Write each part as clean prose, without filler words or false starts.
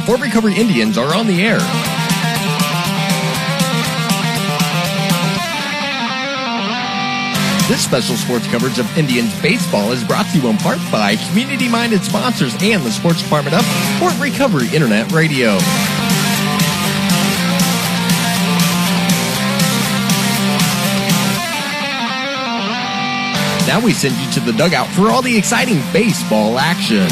Fort Recovery Indians are on the air. This special sports coverage of Indians baseball is brought to you in part by community-minded sponsors and the sports department of Fort Recovery Internet Radio. Now we send you to the dugout for all the exciting baseball action.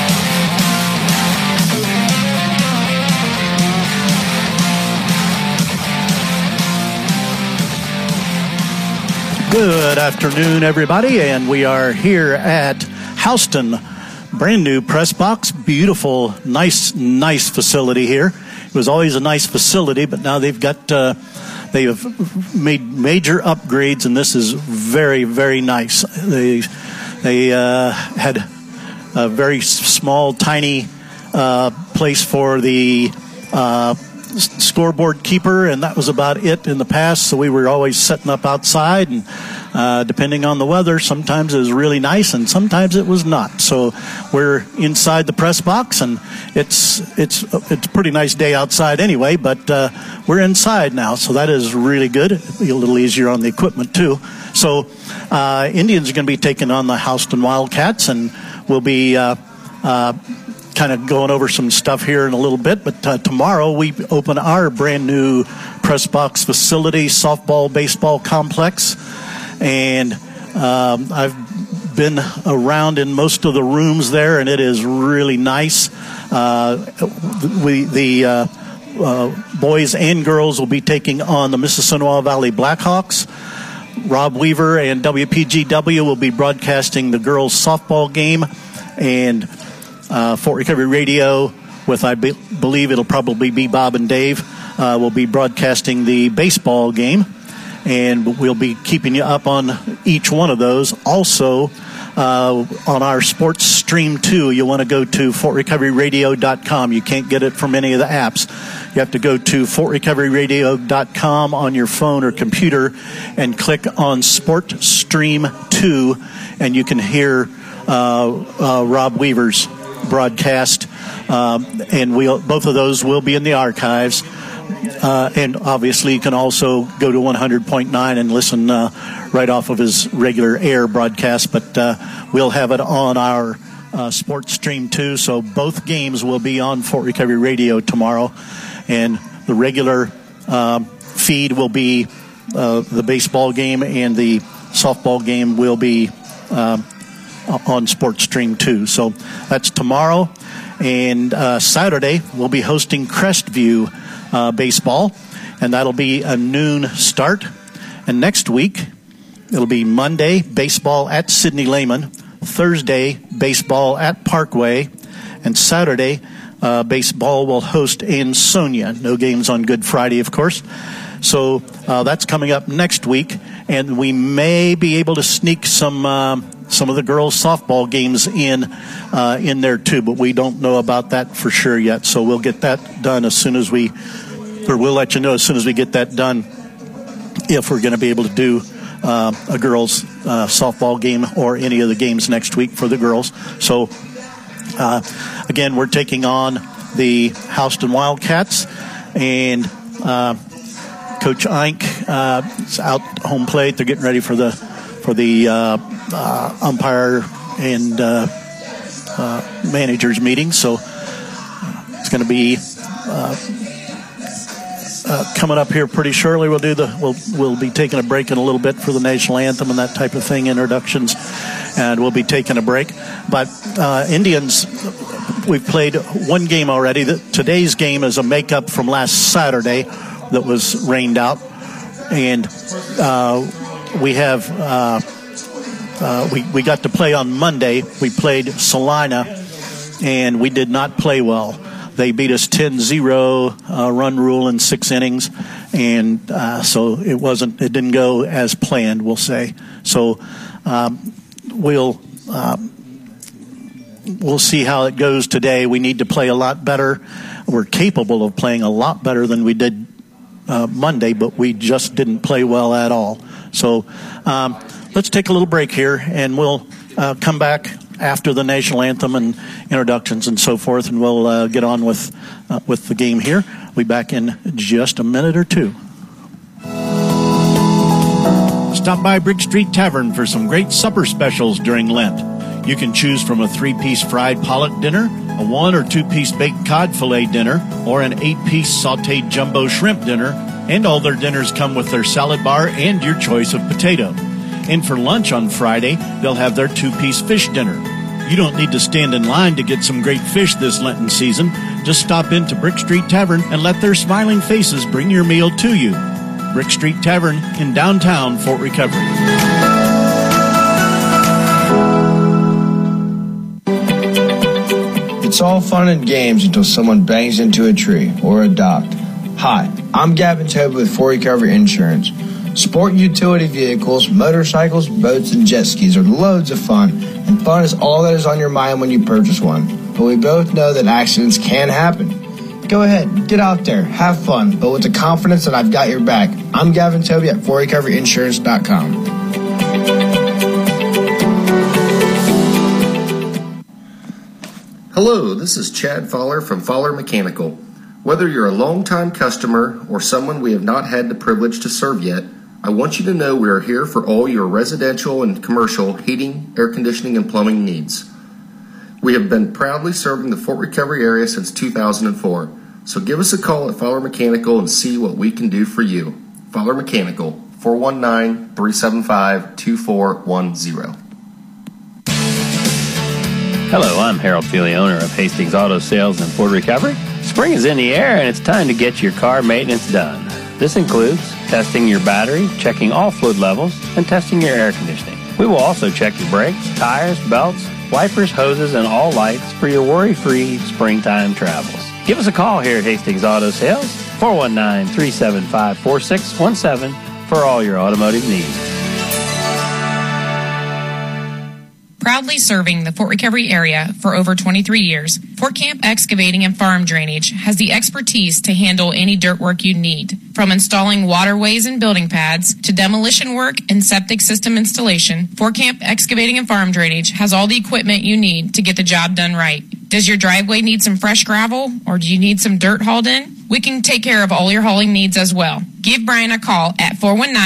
Good afternoon, everybody, and we are here at Houston. Brand new press box, beautiful, nice facility here. It was always a nice facility, but now they've got they have made major upgrades, and this is very, very nice. They had a very small, tiny place for the scoreboard keeper, and that was about it in the past. So we were always setting up outside, and depending on the weather, sometimes it was really nice and sometimes it was not. So we're inside the press box, and it's a pretty nice day outside anyway, but we're inside now, so that is really good. It'll be a little easier on the equipment too. So Indians are going to be taking on the Houston Wildcats, and we'll be kind of going over some stuff here in a little bit, but tomorrow we open our brand new press box facility, softball, baseball complex, and I've been around in most of the rooms there, and it is really nice. The boys and girls will be taking on the Mississinewa Valley Blackhawks. Rob Weaver and WPGW will be broadcasting the girls' softball game, and Fort Recovery Radio, with I believe it'll probably be Bob and Dave, will be broadcasting the baseball game, and we'll be keeping you up on each one of those. Also, on our sports stream too, you want to go to fortrecoveryradio.com. You can't get it from any of the apps. You have to go to fortrecoveryradio.com on your phone or computer and click on Sport Stream 2, and you can hear Rob Weaver's broadcast, and both of those will be in the archives, and obviously you can also go to 100.9 and listen right off of his regular air broadcast, but we'll have it on our sports stream too, so both games will be on Fort Recovery Radio tomorrow, and the regular feed will be the baseball game, and the softball game will be on Sports Stream 2. So that's tomorrow. And Saturday, we'll be hosting Crestview baseball, and that'll be a noon start. And next week, it'll be Monday, baseball at Sidney Lehman. Thursday, baseball at Parkway. And Saturday, baseball will host Ansonia. No games on Good Friday, of course. So that's coming up next week. And we may be able to sneak some of the girls' softball games in there too, but we don't know about that for sure yet. So we'll get that done we'll let you know as soon as we get that done, if we're going to be able to do a girls' softball game or any of the games next week for the girls. So again, we're taking on the Houston Wildcats, and Coach Eink is out home plate. They're getting ready for the umpire and managers meeting, so it's going to be coming up here pretty shortly. We'll be taking a break in a little bit for the national anthem and that type of thing, introductions, and we'll be taking a break. But Indians, we've played one game already. Today's game is a makeup from last Saturday that was rained out, and we have we got to play on Monday. We played Salina, and we did not play well. They beat us 10-0, run rule in 6 innings, and so it didn't go as planned, we'll say. So we'll see how it goes today. We need to play a lot better. We're capable of playing a lot better than we did Monday, but we just didn't play well at all. So let's take a little break here, and we'll come back after the national anthem and introductions and so forth, and we'll get on with the game here. We'll be back in just a minute or two. Stop by Brick Street Tavern for some great supper specials during Lent. You can choose from a 3-piece fried pollock dinner, a 1 or 2-piece baked cod fillet dinner, or an 8-piece sautéed jumbo shrimp dinner, and all their dinners come with their salad bar and your choice of potato. And for lunch on Friday, they'll have their 2-piece fish dinner. You don't need to stand in line to get some great fish this Lenten season. Just stop into Brick Street Tavern and let their smiling faces bring your meal to you. Brick Street Tavern in downtown Fort Recovery. It's all fun and games until someone bangs into a tree or a dock. Hi, I'm Gavin Toby with Fort Recovery Insurance. Sport utility vehicles, motorcycles, boats, and jet skis are loads of fun, and fun is all that is on your mind when you purchase one. But we both know that accidents can happen. Go ahead, get out there, have fun, but with the confidence that I've got your back. I'm Gavin Toby at FortRecoveryInsurance.com. Hello, this is Chad Fowler from Fowler Mechanical. Whether you're a longtime customer or someone we have not had the privilege to serve yet, I want you to know we are here for all your residential and commercial heating, air conditioning, and plumbing needs. We have been proudly serving the Fort Recovery area since 2004, so give us a call at Fowler Mechanical and see what we can do for you. Fowler Mechanical, 419-375-2410. Hello, I'm Harold Feely, owner of Hastings Auto Sales in Fort Recovery. Spring is in the air and it's time to get your car maintenance done. This includes testing your battery, checking all fluid levels, and testing your air conditioning. We will also check your brakes, tires, belts, wipers, hoses, and all lights for your worry-free springtime travels. Give us a call here at Hastings Auto Sales, 419-375-4617 for all your automotive needs. Proudly serving the Fort Recovery area for over 23 years, Fort Camp Excavating and Farm Drainage has the expertise to handle any dirt work you need. From installing waterways and building pads to demolition work and septic system installation, Fort Camp Excavating and Farm Drainage has all the equipment you need to get the job done right. Does your driveway need some fresh gravel, or do you need some dirt hauled in? We can take care of all your hauling needs as well. Give Brian a call at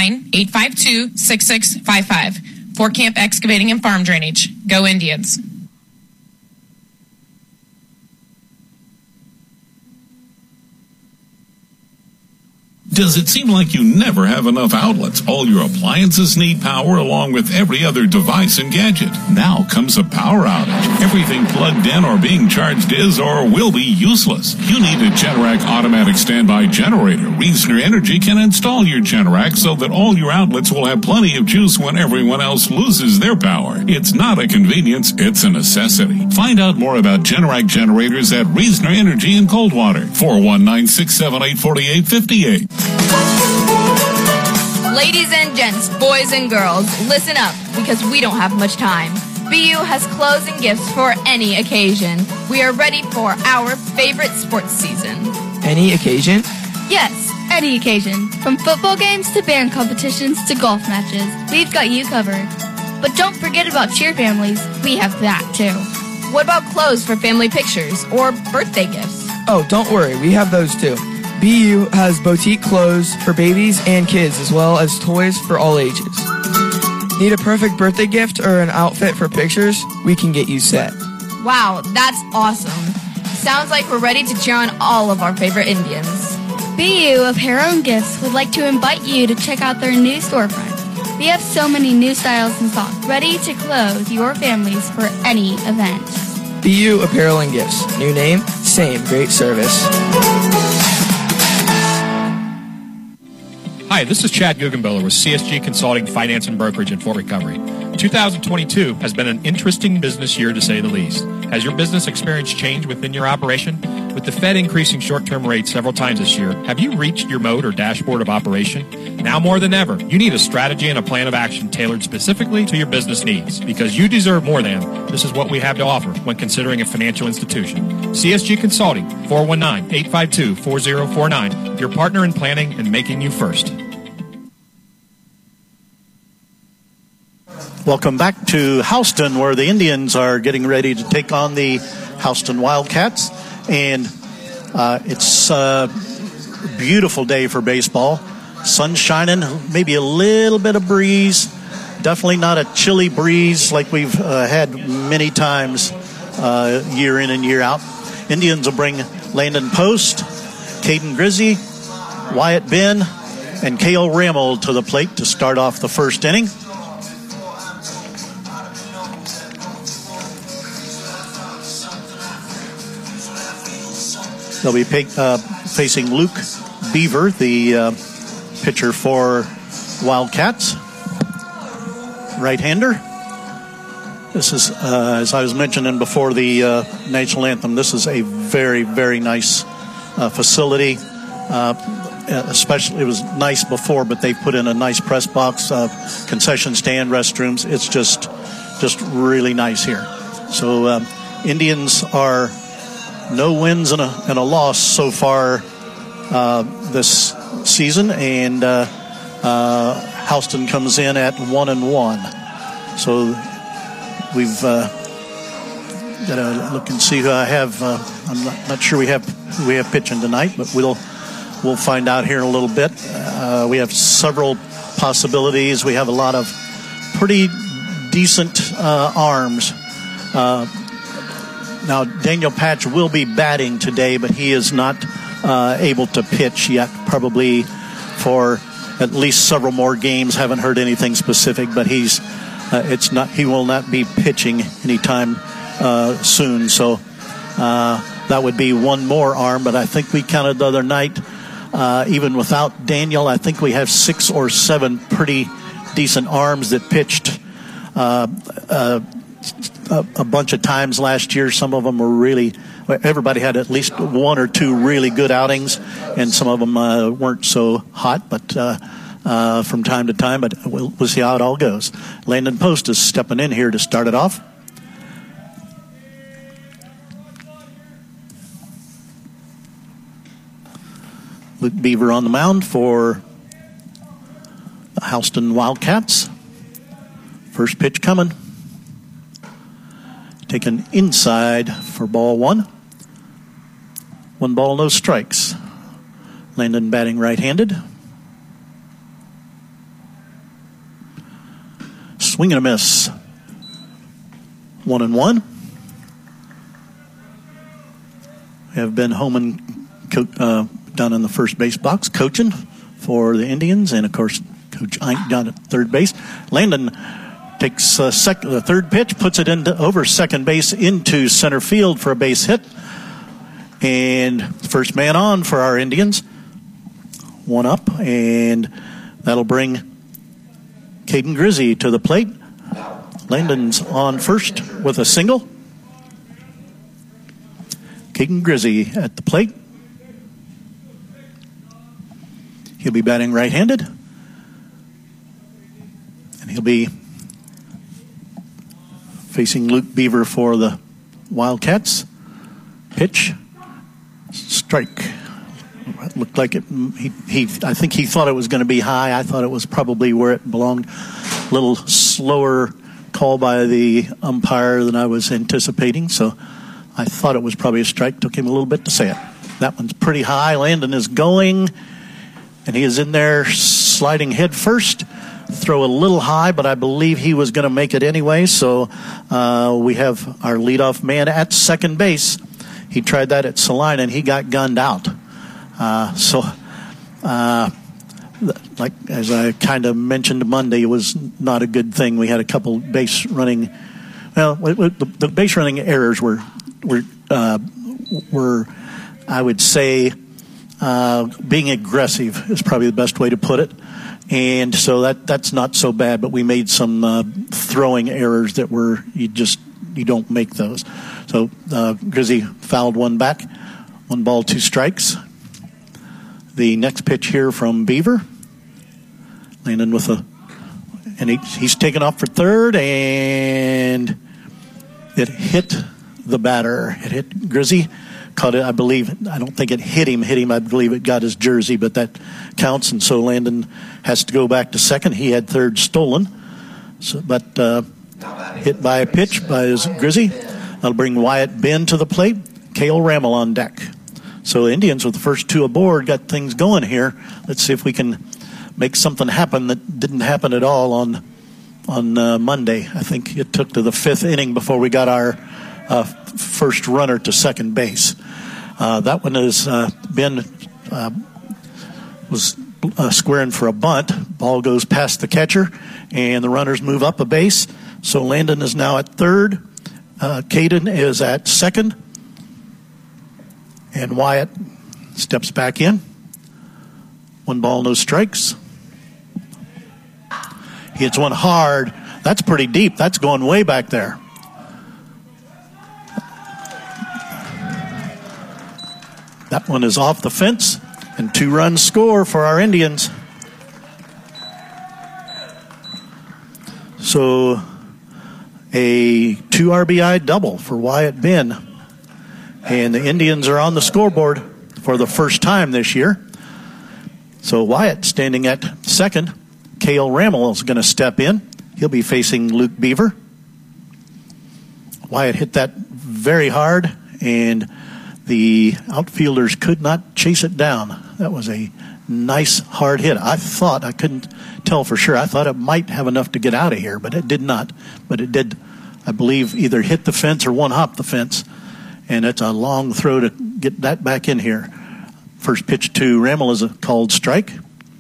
419-852-6655. Fort Camp Excavating and Farm Drainage. Go Indians. Does it seem like you never have enough outlets? All your appliances need power along with every other device and gadget. Now comes a power outage. Everything plugged in or being charged is or will be useless. You need a Generac automatic standby generator. Reasoner Energy can install your Generac so that all your outlets will have plenty of juice when everyone else loses their power. It's not a convenience, it's a necessity. Find out more about Generac generators at Reasoner Energy in Coldwater. 419-678-4858. Ladies and gents, boys and girls, listen up, because we don't have much time. BU has clothes and gifts for any occasion. We are ready for our favorite sports season. Any occasion? Yes, any occasion. From football games to band competitions to golf matches, we've got you covered. But don't forget about cheer families. We have that too. What about clothes for family pictures or birthday gifts? Oh, don't worry, we have those too. BU has boutique clothes for babies and kids, as well as toys for all ages. Need a perfect birthday gift or an outfit for pictures? We can get you set. Wow, that's awesome. Sounds like we're ready to cheer on all of our favorite Indians. BU Apparel and Gifts would like to invite you to check out their new storefront. We have so many new styles in stock, ready to clothe your families for any event. BU Apparel and Gifts. New name, same great service. Hi, this is Chad Guggenbiller with CSG Consulting Finance and Brokerage in Fort Recovery. 2022 has been an interesting business year to say the least. Has your business experienced change within your operation? With the Fed increasing short-term rates several times this year, have you reached your mode or dashboard of operation? Now more than ever, you need a strategy and a plan of action tailored specifically to your business needs. Because you deserve more than, this is what we have to offer when considering a financial institution. CSG Consulting, 419-852-4049, your partner in planning and making you first. Welcome back to Houston, where the Indians are getting ready to take on the Houston Wildcats. And it's a beautiful day for baseball. Sun shining, maybe a little bit of breeze. Definitely not a chilly breeze like we've had many times year in and year out. Indians will bring Landon Post, Caden Grizzy, Wyatt Ben, and Cale Rammel to the plate to start off the first inning. They'll be facing Luke Beaver, the pitcher for Wildcats, right-hander. This is, as I was mentioning before the national anthem, this is a very, very nice facility. Especially, it was nice before, but they've put in a nice press box, concession stand, restrooms. It's just really nice here. So Indians are no wins and a loss so far this season, and Houston comes in at 1-1. So we've got to look and see who I have. I'm not sure we have pitching tonight, but we'll find out here in a little bit. We have several possibilities. We have a lot of pretty decent arms. Now, Daniel Patch will be batting today, but he is not able to pitch yet, probably for at least several more games. Haven't heard anything specific, but he will not be pitching anytime soon. So that would be one more arm, but I think we counted the other night, even without Daniel, I think we have 6 or 7 pretty decent arms that pitched a bunch of times last year. Some of them were really, everybody had at least 1 or 2 really good outings, and some of them weren't so hot, but from time to time, but we'll see how it all goes. Landon Post is stepping in here to start it off. Luke Beaver on the mound for the Houston Wildcats. First pitch coming. Taken inside for ball 1. 1 ball, no strikes. Landon batting right-handed. Swing and a miss. 1-1. We have Ben Homan down in the first base box coaching for the Indians, and of course Coach Ike down at third base. Landon takes the third pitch, puts it over second base into center field for a base hit. And first man on for our Indians. 1 up, and that'll bring Caden Grizzy to the plate. Landon's on first with a single. Caden Grizzy at the plate. He'll be batting right-handed. And he'll be facing Luke Beaver for the Wildcats. Pitch. Strike. It looked like it. I think he thought it was going to be high. I thought it was probably where it belonged. A little slower call by the umpire than I was anticipating. So I thought it was probably a strike. Took him a little bit to say it. That one's pretty high. Landon is going. And he is in there sliding head first. Throw a little high, but I believe he was going to make it anyway. So we have our leadoff man at second base. He tried that at Salina, and he got gunned out. Like as I kind of mentioned Monday, it was not a good thing. We had a couple base running. Well, the base running errors were I would say being aggressive is probably the best way to put it. And so that's not so bad, but we made some throwing errors that were you don't make those. So Grizzy fouled one back. 1 ball, 2 strikes. The next pitch here from Beaver. Landon with and he's taken off for third, and it hit the batter. It hit Grizzy. Caught it, I believe. I don't think it hit him. I believe it got his jersey, but that counts, and so Landon has to go back to second. He had third stolen. but hit by a pitch by Grizzy. That'll bring Wyatt Ben to the plate. Cale Rammel on deck. So the Indians, with the first two aboard, got things going here. Let's see if we can make something happen that didn't happen at all on Monday. I think it took to the fifth inning before we got our first runner to second base. That one is Ben was squaring for a bunt. Ball goes past the catcher, and the runners move up a base. So Landon is now at third. Caden is at second. And Wyatt steps back in. 1 ball, no strikes. He hits one hard. That's pretty deep. That's going way back there. That one is off the fence, and 2 runs score for our Indians. So a 2 RBI double for Wyatt Ben. And the Indians are on the scoreboard for the first time this year. So Wyatt standing at second. Cale Rammel is going to step in. He'll be facing Luke Beaver. Wyatt hit that very hard, and the outfielders could not chase it down. That was a nice hard hit. I couldn't tell for sure. I thought it might have enough to get out of here, but it did not. But it did, I believe, either hit the fence or one-hop the fence. And it's a long throw to get that back in here. First pitch to Rammel is a called strike.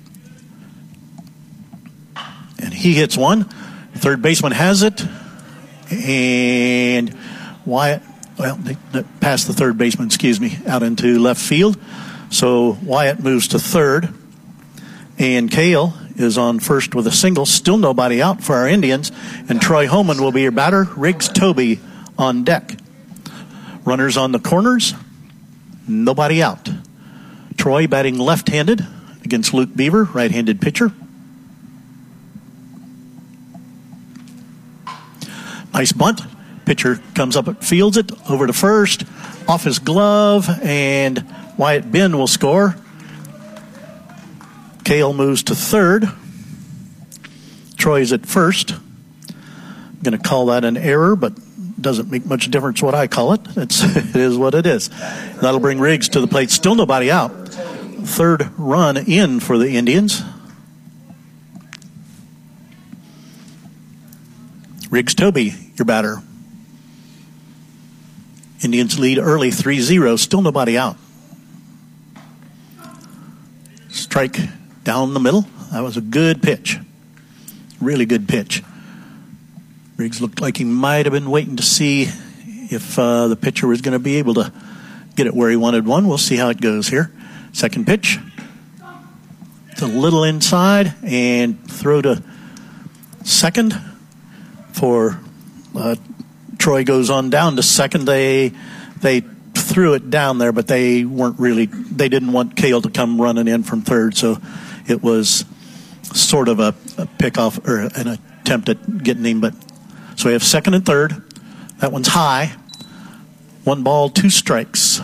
And he hits one. Third baseman has it. And Wyatt, they passed the third baseman, out into left field. So Wyatt moves to third. And Cale is on first with a single. Still nobody out for our Indians. And Troy Homan will be your batter. Riggs Toby on deck. Runners on the corners. Nobody out. Troy batting left-handed against Luke Beaver, right-handed pitcher. Nice bunt. Pitcher comes up and fields it over to first. Off his glove, and Wyatt Ben will score. Cale moves to third. Troy's at first. I'm going to call that an error, but doesn't make much difference what I call it. It is what it is. That'll bring Riggs to the plate. Still nobody out. Third run in for the Indians. Riggs Toby, your batter. Indians lead early 3-0. Still nobody out. Strike down the middle. That was a good pitch. Really good pitch. Riggs looked like he might have been waiting to see if the pitcher was going to be able to get it where he wanted one. We'll see how it goes here. Second pitch. It's a little inside, and throw to second for Troy goes on down to second. They threw it down there, but they didn't want Cale to come running in from third, so it was sort of a pickoff or an attempt at getting him, but so we have second and third. That one's high. 1 ball, 2 strikes.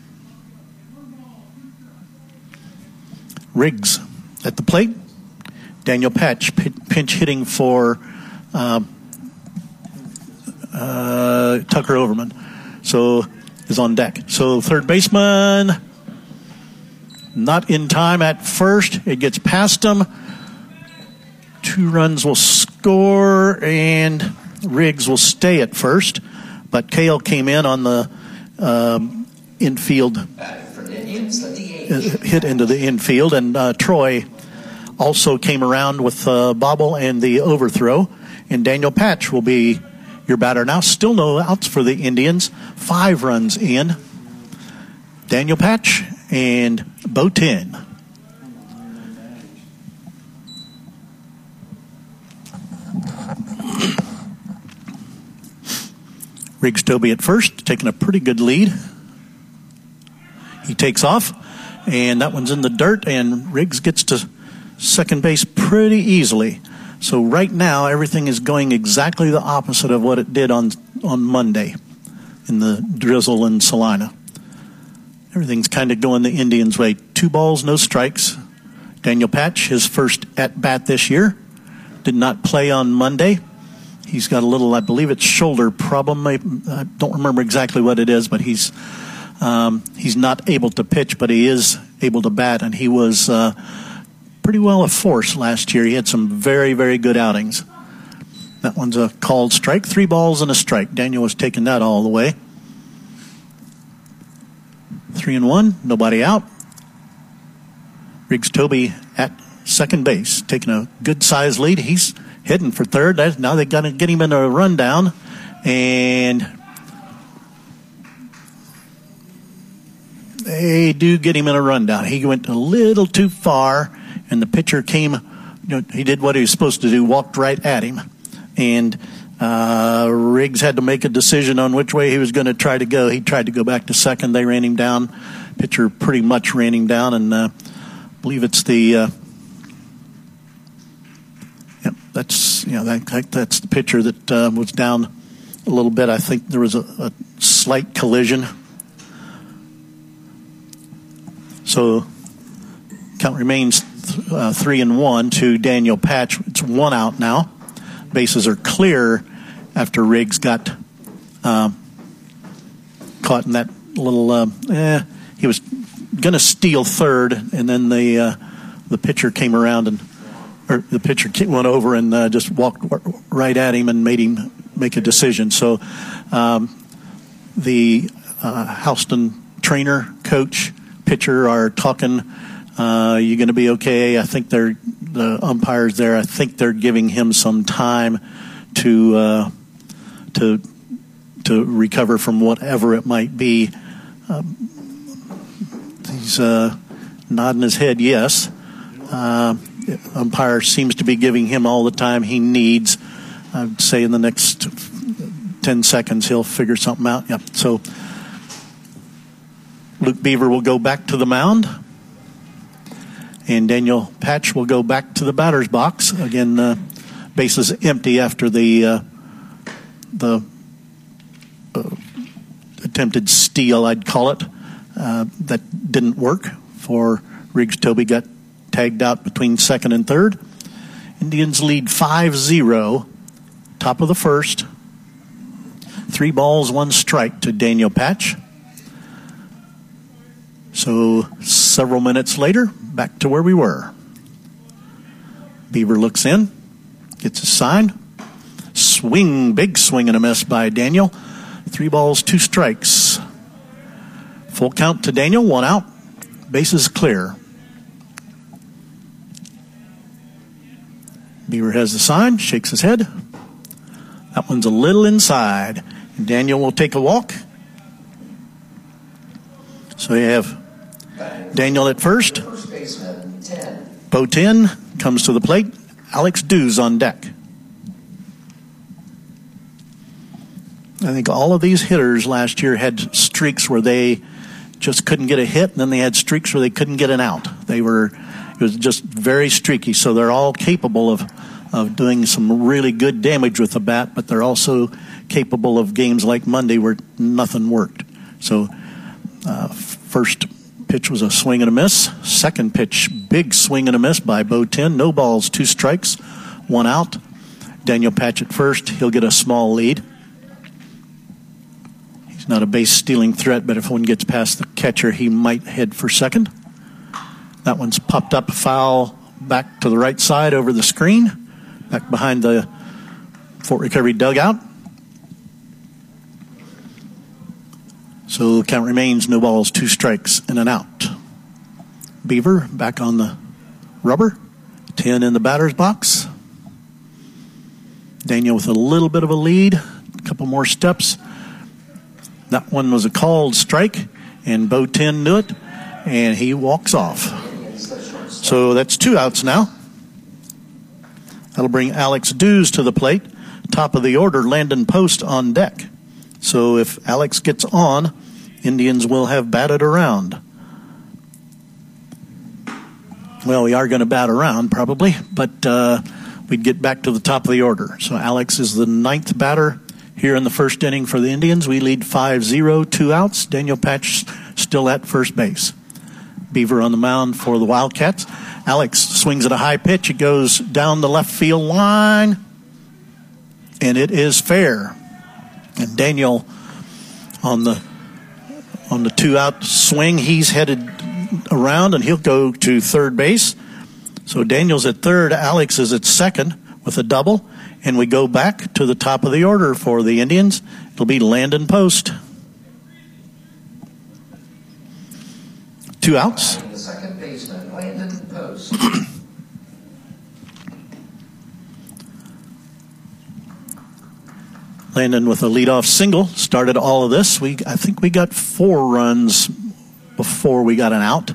Riggs at the plate. Daniel Patch pinch hitting for Tucker Overman. So is on deck. So third baseman not in time at first. It gets past him. 2 runs will score, and Riggs will stay at first, but Cale came in on the infield, hit into the infield, and Troy also came around with bobble and the overthrow, and Daniel Patch will be your batter now. Still no outs for the Indians. 5 runs in. Daniel Patch and Bo Tin. Riggs Toby at first, taking a pretty good lead. He takes off, and that one's in the dirt, and Riggs gets to second base pretty easily. So right now, everything is going exactly the opposite of what it did on Monday in the drizzle in Salina. Everything's kind of going the Indians' way. 2 balls, no strikes. Daniel Patch, his first at-bat this year. did not play on Monday. He's got a little, I believe it's shoulder problem. I don't remember exactly what it is, but he's not able to pitch, but he is able to bat, and he was pretty well a force last year. He had some very, very good outings. That one's a called strike. 3 balls and a strike. Daniel was taking that all the way. 3-1, nobody out. Riggs Toby at second base, taking a good-sized lead. He's heading for third. Now they've got to get him in a rundown, and they do get him in a rundown. He went a little too far, and the pitcher came. He did what he was supposed to do, walked right at him, and Riggs had to make a decision on which way he was going to try to go. He tried to go back to second. They ran him down. Pitcher pretty much ran him down, and I believe it's the that's the pitcher that was down a little bit. I think there was a slight collision. So count remains 3-1 to Daniel Patch. It's 1 out now. Bases are clear after Riggs got caught in that little. He was going to steal third, and then the pitcher came around the pitcher went over and just walked right at him and made him make a decision. So the Houston trainer, coach, pitcher are talking. You're going to be okay. I think the umpires there. I think they're giving him some time to recover from whatever it might be. He's nodding his head yes. Umpire seems to be giving him all the time he needs. I'd say in the next 10 seconds he'll figure something out. Yep. So Luke Beaver will go back to the mound, and Daniel Patch will go back to the batter's box. Again, bases empty after the attempted steal, I'd call it. That didn't work for Riggs Toby. Got tagged out between second and third. Indians lead 5-0. Top of the first. 3 balls, 1 strike to Daniel Patch. So several minutes later, back to where we were. Beaver looks in, gets his sign. Swing, big swing and a miss by Daniel. 3 balls, 2 strikes. Full count to Daniel, 1 out. Bases clear. Beaver has the sign, shakes his head. That one's a little inside. And Daniel will take a walk. So you have Daniel at first. Bo 10 comes to the plate. Alex Dews on deck. I think all of these hitters last year had streaks where they just couldn't get a hit, and then they had streaks where they couldn't get an out. It was just very streaky, so they're all capable of doing some really good damage with the bat, but they're also capable of games like Monday where nothing worked. So first pitch was a swing and a miss. Second pitch, big swing and a miss by Bo 10. No balls, 2 strikes, 1 out. Daniel Patch at first. He'll get a small lead. He's not a base-stealing threat, but if one gets past the catcher, he might head for second. That one's popped up foul back to the right side over the screen, back behind the Fort Recovery dugout. So the count remains, no balls, 2 strikes, and an out. Beaver back on the rubber. 10 in the batter's box. Daniel with a little bit of a lead. A couple more steps. That one was a called strike, and Bo 10 knew it, and he walks off. So that's 2 outs now. That'll bring Alex Dews to the plate. Top of the order, Landon Post on deck. So if Alex gets on, Indians will have batted around. Well, we are going to bat around probably, but we'd get back to the top of the order. So Alex is the 9th batter here in the first inning for the Indians. We lead 5-0, 2 outs. Daniel Patch still at first base. Beaver on the mound for the Wildcats. Alex swings at a high pitch. It goes down the left field line, and it is fair. And Daniel on the 2-out swing, he's headed around, and he'll go to third base. So Daniel's at third, Alex is at second with a double, and we go back to the top of the order for the Indians. It'll be Landon Post. 2 outs. The second baseman, Landon Post. Landon with a leadoff single started all of this. I think we got 4 runs before we got an out.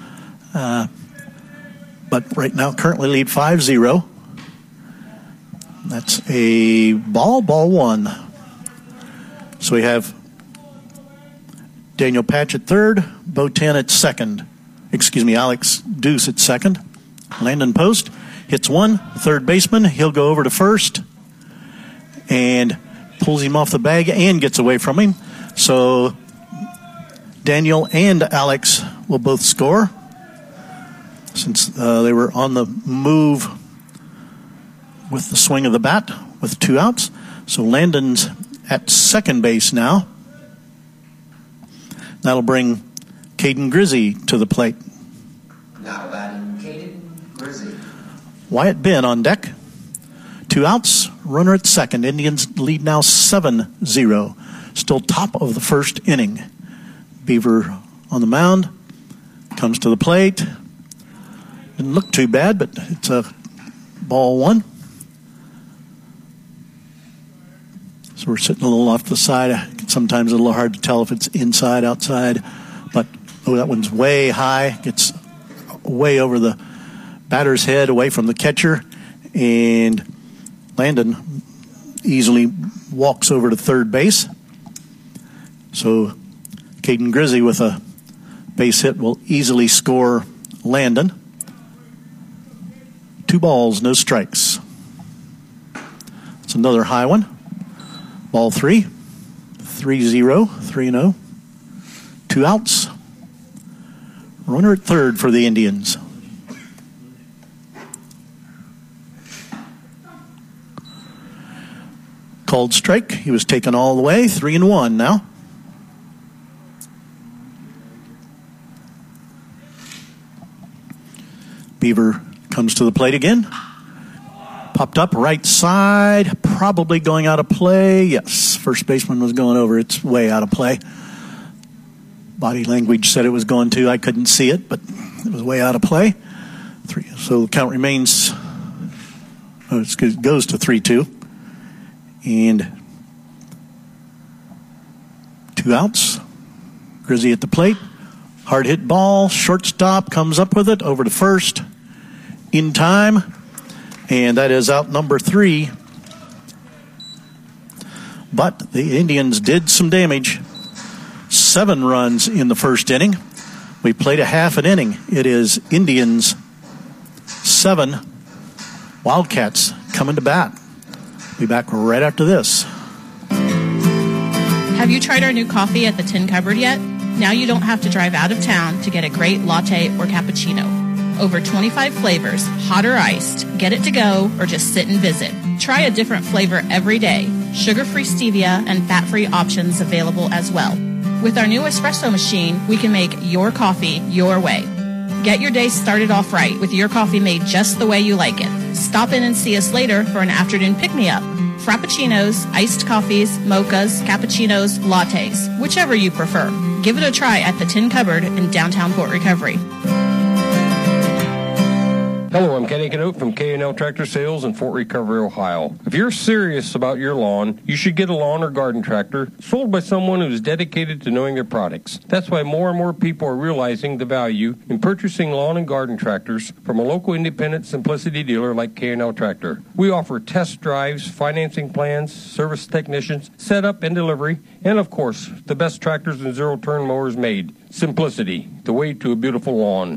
But right now currently lead 5-0. That's a ball 1. So we have Daniel Patch at third, Bo 10 at second. Alex Deuce at second. Landon Post hits one, third baseman. He'll go over to first and pulls him off the bag and gets away from him. So Daniel and Alex will both score since they were on the move with the swing of the bat with 2 outs. So Landon's at second base now. That'll bring Caden Grizzy to the plate. Now batting Caden Grizzy. Wyatt Ben on deck. 2 outs, runner at second. Indians lead now 7-0. Still top of the first inning. Beaver on the mound. Comes to the plate. Didn't look too bad, but it's a ball 1. So we're sitting a little off the side. Sometimes a little hard to tell if it's inside, outside. But, that one's way high. Gets way over the batter's head, away from the catcher. And Landon easily walks over to third base. So Caden Grizzy with a base hit will easily score Landon. 2 balls, no strikes. It's another high one. Ball 3. 3-0, 3-0. 2 outs. Runner at third for the Indians. Called strike. He was taken all the way. 3-1 now. Beaver comes to the plate again. Popped up right side. Probably going out of play. Yes, first baseman was going over. It's way out of play. Body language said it was going to. I couldn't see it, but it was way out of play. 3. So the count remains. It goes to 3-2. And 2 outs. Grizzy at the plate. Hard hit ball. Shortstop comes up with it. Over to first. In time. And that is out number 3. But the Indians did some damage. 7 runs in the first inning. We played a half an inning. It is Indians 7. Wildcats coming to bat. Be back right after this. Have you tried our new coffee at the Tin Cupboard yet? Now you don't have to drive out of town to get a great latte or cappuccino. Over 25 flavors, hot or iced. Get it to go or just sit and visit. Try a different flavor every day. Sugar-free stevia and fat-free options available as well. With our new espresso machine, we can make your coffee your way. Get your day started off right with your coffee made just the way you like it. Stop in and see us later for an afternoon pick-me-up. Frappuccinos, iced coffees, mochas, cappuccinos, lattes, whichever you prefer. Give it a try at the Tin Cupboard in downtown Fort Recovery. Hello, I'm Kenny Canote from K&L Tractor Sales in Fort Recovery, Ohio. If you're serious about your lawn, you should get a lawn or garden tractor sold by someone who's dedicated to knowing their products. That's why more and more people are realizing the value in purchasing lawn and garden tractors from a local independent Simplicity dealer like K&L Tractor. We offer test drives, financing plans, service technicians, setup and delivery, and of course, the best tractors and zero-turn mowers made. Simplicity, the way to a beautiful lawn.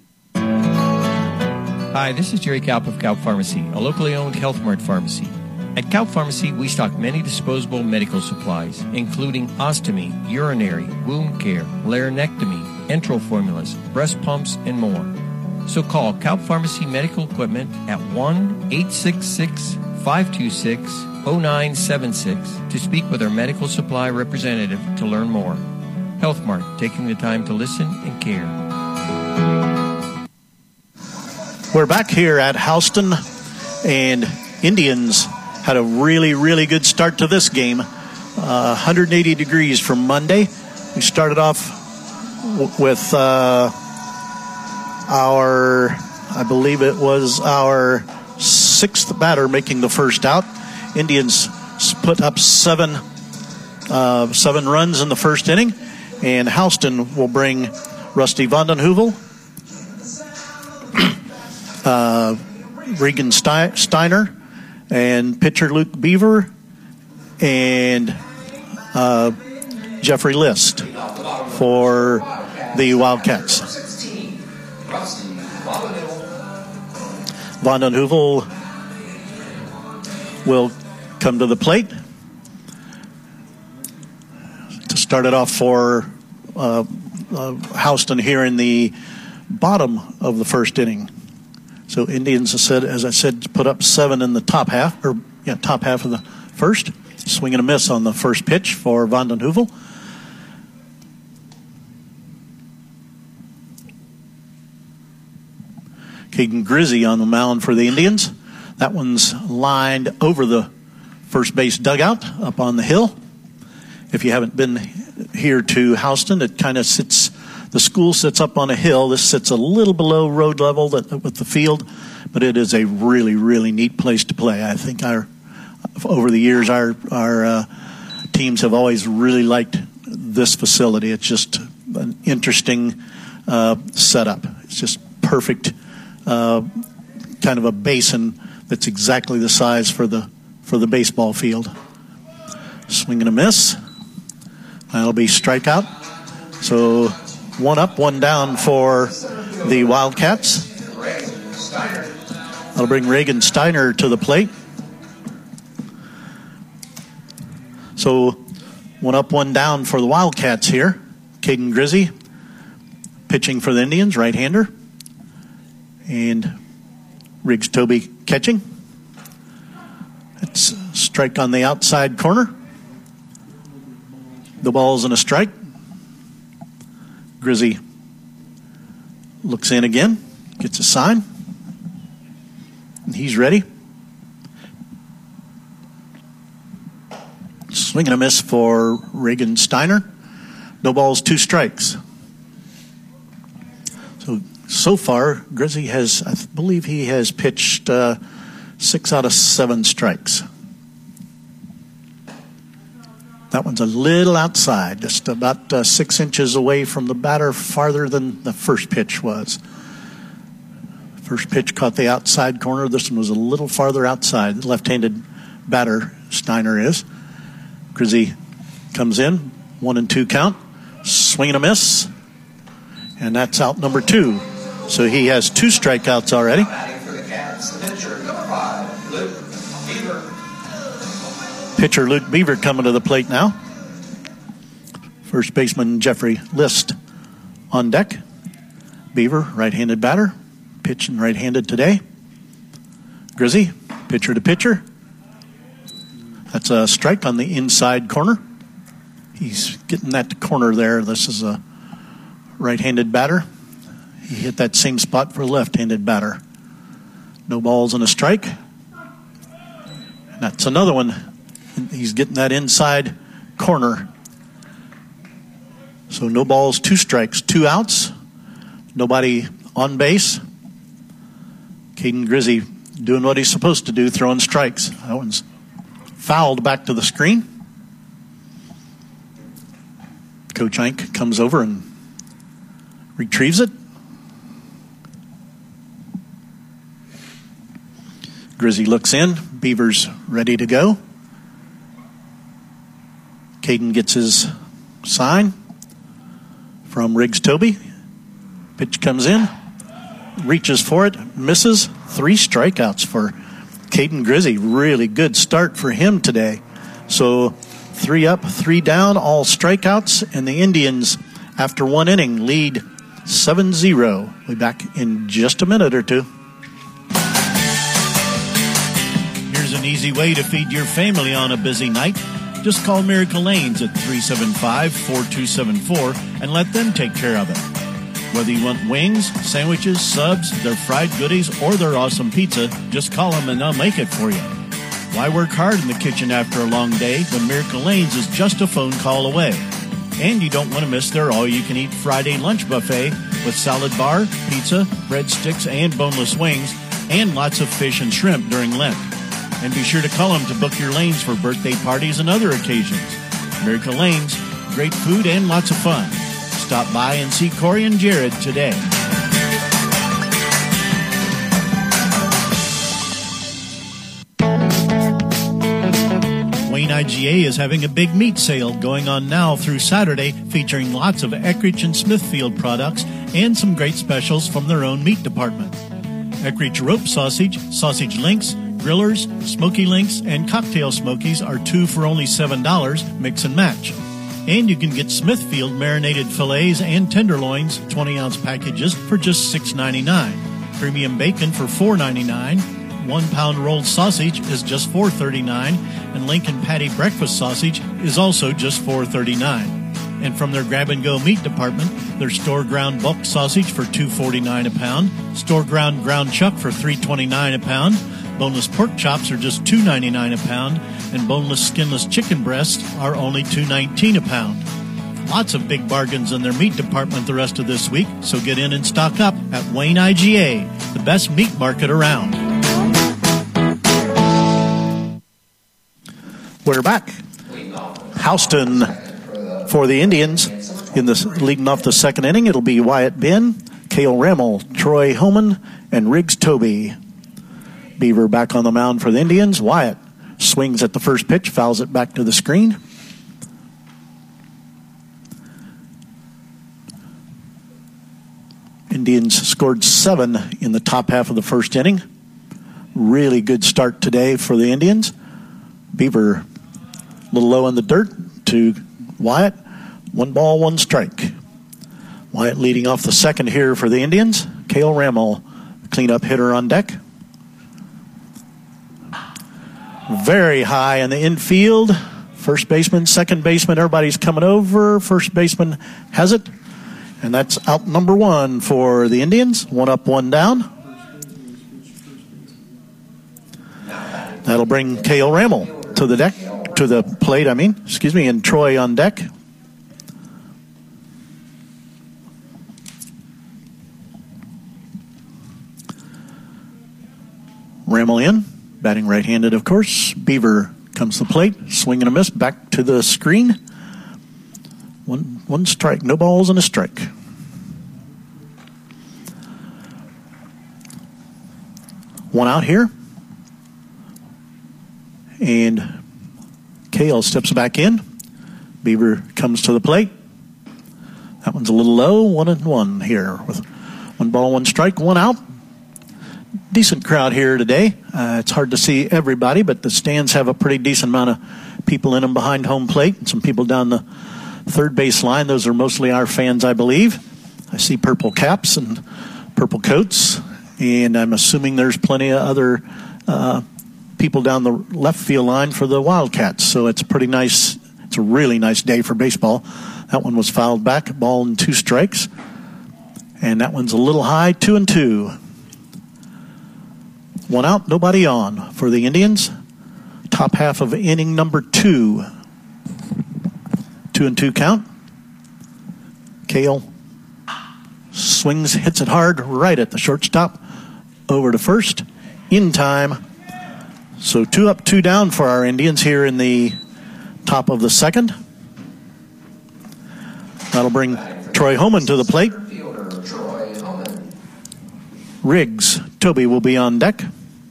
Hi, this is Jerry Kaup of Kaup Pharmacy, a locally owned Health Mart pharmacy. At Kaup Pharmacy, we stock many disposable medical supplies, including ostomy, urinary, wound care, laryngectomy, enteral formulas, breast pumps, and more. So call Kalp Pharmacy Medical Equipment at 1-866-526-0976 to speak with our medical supply representative to learn more. HealthMart, taking the time to listen and care. We're back here at Houston, and Indians had a really, really good start to this game. 180 degrees from Monday. We started off with I believe it was our sixth batter making the first out. Indians put up seven runs in the first inning, and Houston will bring Rusty Vandenheuvel, Regan Steiner, and pitcher Luke Beaver, and Jeffrey List for the Wildcats. Vandenheuvel will come to the plate to start it off for Houston here in the bottom of the first inning. So Indians, as I said, put up 7 in the top half of the first. Swing and a miss on the first pitch for Vandenheuvel. Caden Grizzy on the mound for the Indians. That one's lined over the first base dugout up on the hill. If you haven't been here to Houston, it kind of sits, the school sits up on a hill. This sits a little below road level with the field, but it is a really, really neat place to play. I think over the years, our teams have always really liked this facility. It's just an interesting setup. It's just perfect. Kind of a basin that's exactly the size for the baseball field. Swing and a miss. That'll be strikeout. So 1 up, 1 down for the Wildcats. That'll bring Reagan Steiner to the plate. So 1 up, 1 down for the Wildcats here. Caden Grizzy pitching for the Indians, right-hander. And Riggs Toby catching. It's a strike on the outside corner. The ball's in a strike. Grizzy looks in again, gets a sign, and he's ready. Swing and a miss for Reagan Steiner. No balls, 2 strikes. So far, Grizzy I believe he has pitched 6 out of 7 strikes. That one's a little outside, just about 6 inches away from the batter, farther than the first pitch was. First pitch caught the outside corner. This one was a little farther outside. The left-handed batter, Steiner is. Grizzy comes in, 1-2 count, swing and a miss, and that's out number 2. So he has 2 strikeouts already. Pitcher Luke Beaver coming to the plate now. First baseman Jeffrey List on deck. Beaver, right-handed batter, pitching right-handed today. Grizzy, pitcher to pitcher. That's a strike on the inside corner. He's getting that corner there. This is a right-handed batter. He hit that same spot for a left-handed batter. No balls and a strike. And that's another one. He's getting that inside corner. So no balls, 2 strikes, 2 outs. Nobody on base. Caden Grizzy doing what he's supposed to do, throwing strikes. That one's fouled back to the screen. Coach Ink comes over and retrieves it. Grizzy looks in. Beaver's ready to go. Caden gets his sign from Riggs Toby. Pitch comes in. Reaches for it. Misses. 3 strikeouts for Caden Grizzy. Really good start for him today. So 3 up, 3 down, all strikeouts. And the Indians after one inning, lead 7-0. We'll be back in just a minute or two. Here's an easy way to feed your family on a busy night. Just call Miracle Lanes at 375-4274 and let them take care of it. Whether you want wings, sandwiches, subs, their fried goodies, or their awesome pizza, just call them and they'll make it for you. Why work hard in the kitchen after a long day when Miracle Lanes is just a phone call away? And you don't want to miss their all-you-can-eat Friday lunch buffet with salad bar, pizza, breadsticks, and boneless wings, and lots of fish and shrimp during Lent. And be sure to call them to book your lanes for birthday parties and other occasions. Miracle Lanes, great food and lots of fun. Stop by and see Corey and Jared today. Wayne IGA is having a big meat sale going on now through Saturday, featuring lots of Eckrich and Smithfield products and some great specials from their own meat department. Eckrich rope sausage, sausage links, grillers, smoky links, and cocktail smokies are 2 for only $7, mix and match. And you can get Smithfield marinated fillets and tenderloins, 20-ounce packages, for just $6.99. Premium bacon for $4.99. 1-pound rolled sausage is just $4.39. And Lincoln Patty breakfast sausage is also just $4.39. And from their grab-and-go meat department, their store-ground bulk sausage for $2.49 a pound, store-ground ground chuck for $3.29 a pound, boneless pork chops are just $2.99 a pound, and boneless skinless chicken breasts are only $2.19 a pound. Lots of big bargains in their meat department the rest of this week, so get in and stock up at Wayne IGA, the best meat market around. We're back. Houston for the Indians. Leading off the second inning, it'll be Wyatt Ben, Cale Remmel, Troy Homan, and Riggs Toby. Beaver back on the mound for the Indians. Wyatt swings at the first pitch, fouls it back to the screen. Indians scored 7 in the top half of the first inning. Really good start today for the Indians. Beaver a little low in the dirt to Wyatt. 1 ball, 1 strike. Wyatt leading off the second here for the Indians. Cale Remmel, cleanup hitter on deck. Very high in the infield. First baseman, second baseman, everybody's coming over. First baseman has it. And that's out number 1 for the Indians. 1 up, 1 down. That'll bring Cale Remmel to the deck, to the plate, and Troy on deck. Remmel in, batting right-handed, of course. Beaver comes to the plate, swing and a miss, back to the screen. One strike, no balls and a strike. One out here. And Cale steps back in. Beaver comes to the plate. That one's a little low, 1-1 here with 1 ball, 1 strike, 1 out. Decent crowd here today. It's hard to see everybody, but the stands have a pretty decent amount of people in them behind home plate and some people down the third base line. Those are mostly our fans, I believe. I see purple caps and purple coats, and I'm assuming there's plenty of other people down the left field line for the Wildcats. So it's pretty nice. It's a really nice day for baseball. That one was fouled back, ball and 2 strikes. And that one's a little high, 2-2. 1 out, nobody on for the Indians. Top half of inning number 2. 2-2 count. Cale swings, hits it hard right at the shortstop. Over to first. In time. So 2 up, 2 down for our Indians here in the top of the second. That'll bring Troy Homan to the plate. Riggs Toby will be on deck.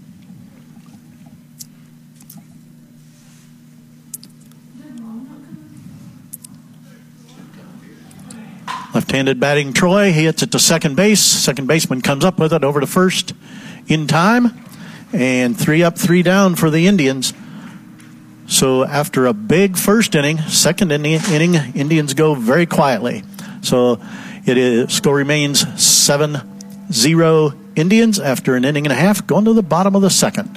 Left-handed batting Troy. He hits it to second base. Second baseman comes up with it over to first in time. And 3 up, 3 down for the Indians. So after a big first inning, second inning, Indians go very quietly. So score remains 7-0 Indians after an inning and a half, going to the bottom of the second.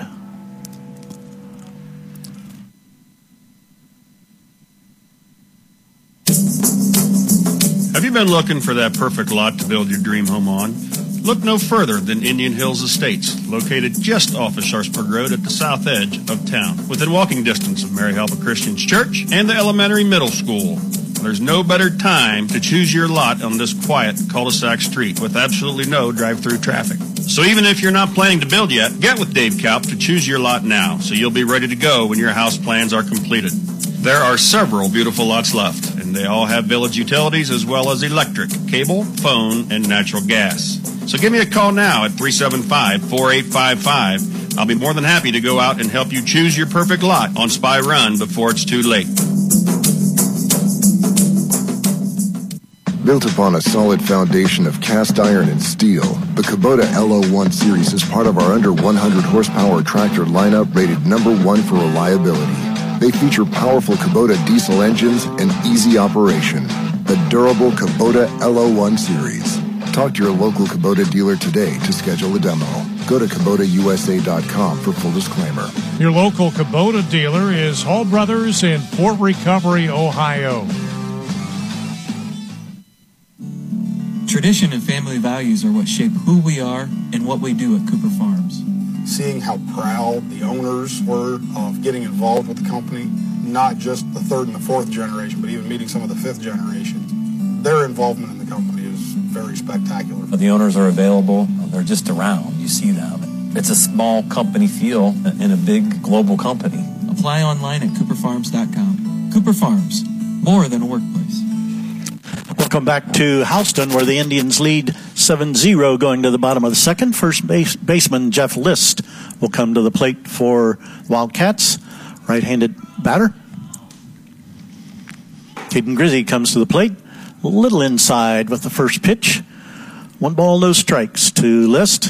Have you been looking for that perfect lot to build your dream home on? Look no further than Indian Hills Estates, located just off of Sharpsburg Road at the south edge of town, within walking distance of Mary Helpa Christian's Church and the elementary middle school. There's no better time to choose your lot on this quiet cul-de-sac street with absolutely no drive-through traffic. So even if you're not planning to build yet, get with Dave Kaup to choose your lot now, so you'll be ready to go when your house plans are completed. There are several beautiful lots left, and they all have village utilities as well as electric, cable, phone, and natural gas. So give me a call now at 375-4855. I'll be more than happy to go out and help you choose your perfect lot on Spy Run before it's too late. Built upon a solid foundation of cast iron and steel, the Kubota LO1 series is part of our under 100 horsepower tractor lineup rated #1 for reliability. They feature powerful Kubota diesel engines and easy operation. The durable Kubota LO1 series. Talk to your local Kubota dealer today to schedule a demo. Go to KubotaUSA.com for full disclaimer. Your local Kubota dealer is Hall Brothers in Fort Recovery, Ohio. Tradition and family values are what shape who we are and what we do at Cooper Farms. Seeing how proud the owners were of getting involved with the company, not just the third and the fourth generation, but even meeting some of the fifth generation. Their involvement in the company is very spectacular. The owners are available. They're just around. You see them. It's a small company feel in a big global company. Apply online at cooperfarms.com. Cooper Farms, more than a workplace. Welcome back to Houston, where the Indians lead 7-0 going to the bottom of the second. First baseman Jeff List will come to the plate for Wildcats. Right-handed batter. Caden Grizzy comes to the plate. A little inside with the first pitch. 1 ball, no strikes to List.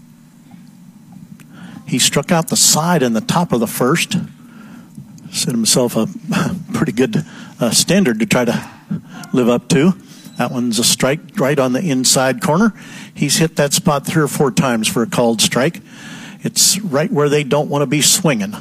He struck out the side in the top of the first. Set himself a pretty good standard to try to live up to. That one's a strike right on the inside corner. He's hit that spot 3 or 4 times for a called strike. It's right where they don't want to be swinging.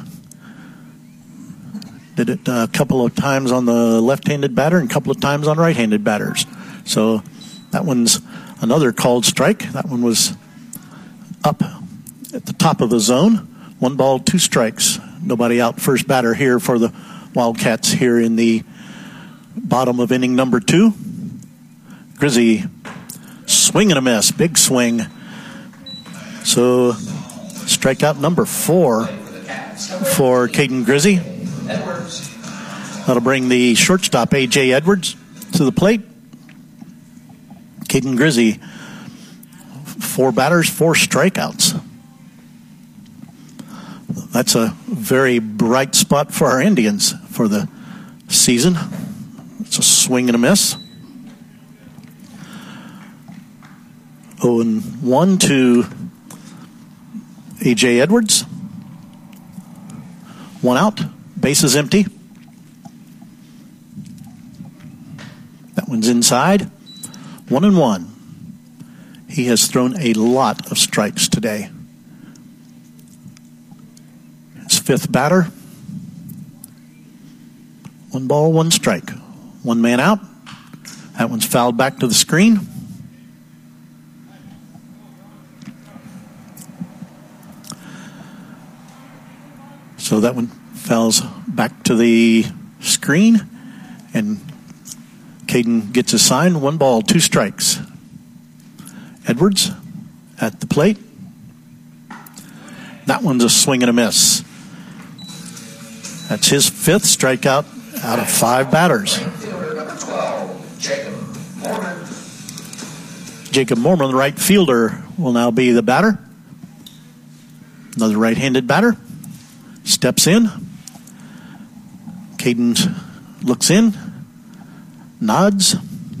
Did it a couple of times on the left-handed batter and a couple of times on right-handed batters. So that one's another called strike. That one was up at the top of the zone. 1 ball, 2 strikes. Nobody out. First batter here for the Wildcats here in the bottom of inning number 2. Grizzy, swing and a miss. Big swing. So strikeout number 4 for Caden Grizzy. That'll bring the shortstop, A.J. Edwards, to the plate. Caden Grizzy, 4 batters, 4 strikeouts. That's a very bright spot for our Indians for the season. It's a swing and a miss. 0-1 to A.J. Edwards. 1 out. Base is empty. That one's inside. 1-1. He has thrown a lot of strikes today. His 5th batter. 1 ball, 1 strike. 1 man out. That one's fouled back to the screen. So that one fouls back to the screen, and Caden gets a sign. 1 ball, 2 strikes. Edwards at the plate. That one's a swing and a miss. That's his 5th strikeout out of 5 batters. Jacob Mormon, the right fielder, will now be the batter. Another right-handed batter. Steps in. Caden looks in. Nods.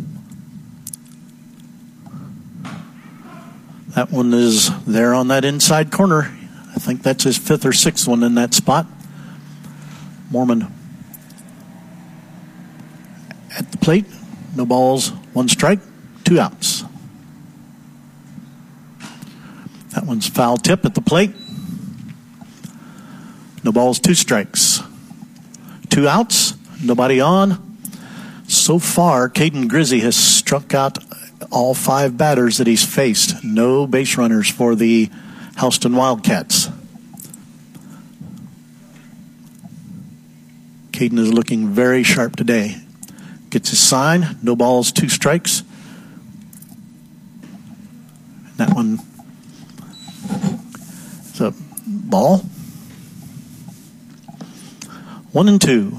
That one is there on that inside corner. I think that's his 5th or 6th one in that spot. Mormon at the plate. No balls, 1 strike, 2 outs. That one's foul tip at the plate. No balls, 2 strikes. 2 outs, nobody on. So far, Caden Grizzy has struck out all 5 batters that he's faced. No base runners for the Houston Wildcats. Caden is looking very sharp today. Gets his sign. No balls, 2 strikes. That one is a ball. 1 and 2.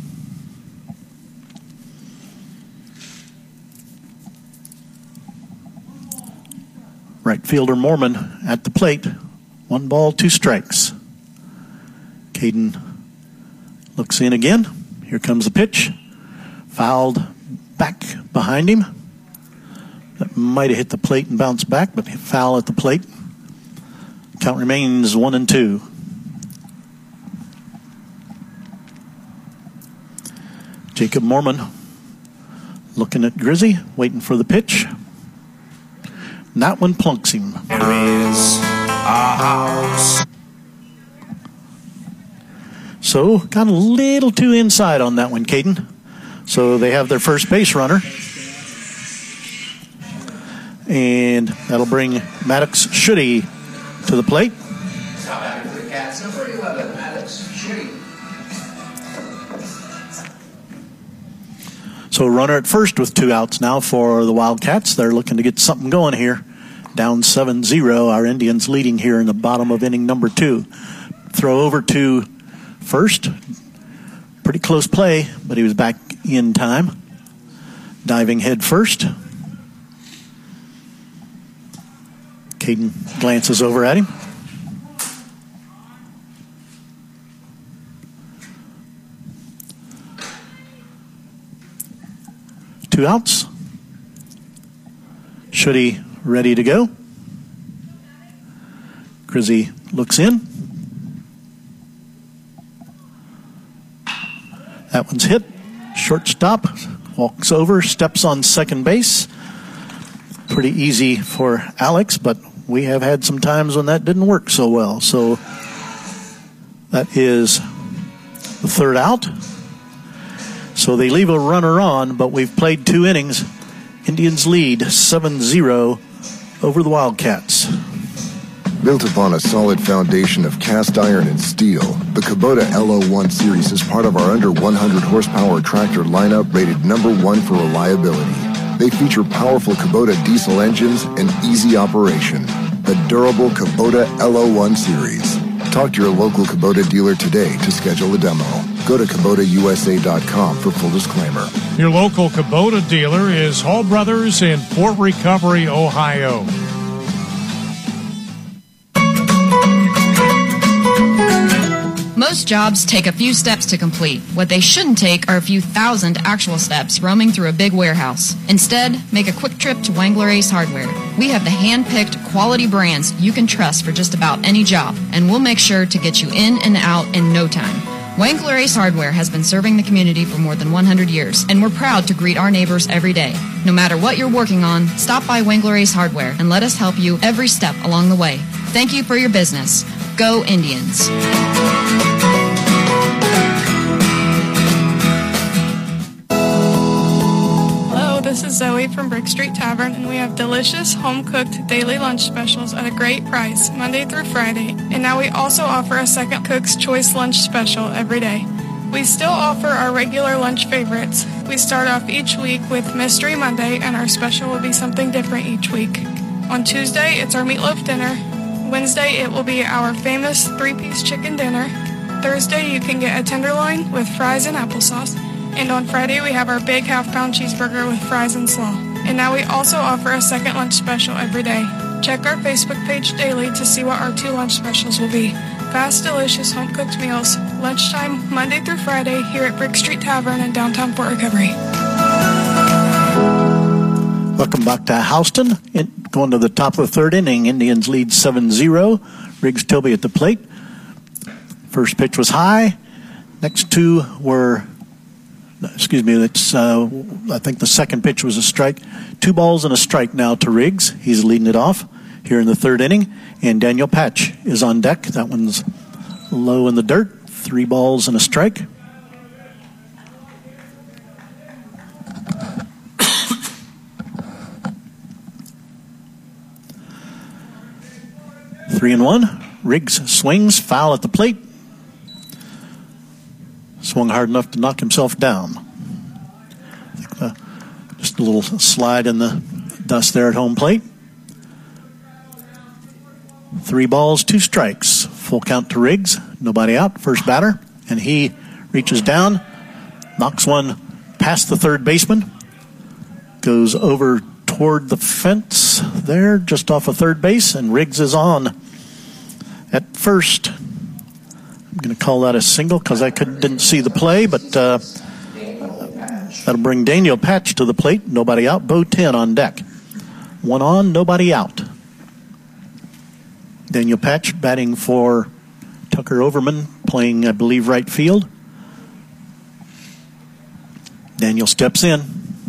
Right fielder Mormon at the plate. 1 ball, 2 strikes. Caden looks in again. Here comes the pitch. Fouled back behind him. That might have hit the plate and bounced back, but foul at the plate. Count remains 1 and 2. Jacob Mormon looking at Grizzy, waiting for the pitch. And that one plunks him. There is a house. So, got a little too inside on that one, Caden. So they have their first base runner. And that'll bring Maddox Schutte to the plate. Number 11, Maddox Schutte. So runner at first with 2 outs now for the Wildcats. They're looking to get something going here. Down 7-0. Our Indians leading here in the bottom of inning number 2. Throw over to first. Pretty close play, but he was back in time. Diving head first. Caden glances over at him. Two outs. Schutte ready to go. Grizzy looks in. That one's hit. Shortstop walks over, steps on second base. Pretty easy for Alex, but we have had some times when that didn't work so well. So that is the third out. So they leave a runner on, but we've played 2 innings. Indians lead 7-0 over the Wildcats. Built upon a solid foundation of cast iron and steel, the Kubota LO1 series is part of our under 100 horsepower tractor lineup rated number 1 for reliability. They feature powerful Kubota diesel engines and easy operation. The durable Kubota LO1 series. Talk to your local Kubota dealer today to schedule a demo. Go to KubotaUSA.com for full disclaimer. Your local Kubota dealer is Hall Brothers in Port Recovery, Ohio. Most jobs take a few steps to complete. What they shouldn't take are a few thousand actual steps roaming through a big warehouse. Instead, make a quick trip to Wangler Ace Hardware. We have the hand-picked quality brands you can trust for just about any job, and we'll make sure to get you in and out in no time. Wangler Ace Hardware has been serving the community for more than 100 years, and we're proud to greet our neighbors every day. No matter what you're working on, stop by Wangler Ace Hardware and let us help you every step along the way. Thank you for your business. Go Indians. This is Zoe from Brick Street Tavern, and we have delicious home-cooked daily lunch specials at a great price, Monday through Friday. And now we also offer a second Cook's Choice lunch special every day. We still offer our regular lunch favorites. We start off each week with Mystery Monday, and our special will be something different each week. On Tuesday, it's our meatloaf dinner. Wednesday, it will be our famous 3-piece chicken dinner. Thursday, you can get a tenderloin with fries and applesauce. And on Friday, we have our big half-pound cheeseburger with fries and slaw. And now we also offer a second lunch special every day. Check our Facebook page daily to see what our 2 lunch specials will be. Fast, delicious, home-cooked meals. Lunchtime, Monday through Friday, here at Brick Street Tavern in downtown Port Recovery. Welcome back to Houston. Going to the top of the third inning, Indians lead 7-0. Riggs Tilby at the plate. First pitch was high. Next 2 were Excuse me, it's, I think the second pitch was a strike. 2 balls and a strike now to Riggs. He's leading it off here in the third inning. And Daniel Patch is on deck. That one's low in the dirt. 3 balls and a strike. Three and one. Riggs swings, foul at the plate. Swung hard enough to knock himself down. I think just a little slide in the dust there at home plate. 3 balls, 2 strikes. Full count to Riggs. Nobody out. First batter. And he reaches down, knocks one past the third baseman. Goes over toward the fence there, just off of third base. And Riggs is on at first. I'm going to call that a single because I didn't see the play, but that'll bring Daniel Patch to the plate. Nobody out. Bo 10 on deck. 1 on, nobody out. Daniel Patch batting for Tucker Overman, playing, I believe, right field. Daniel steps in.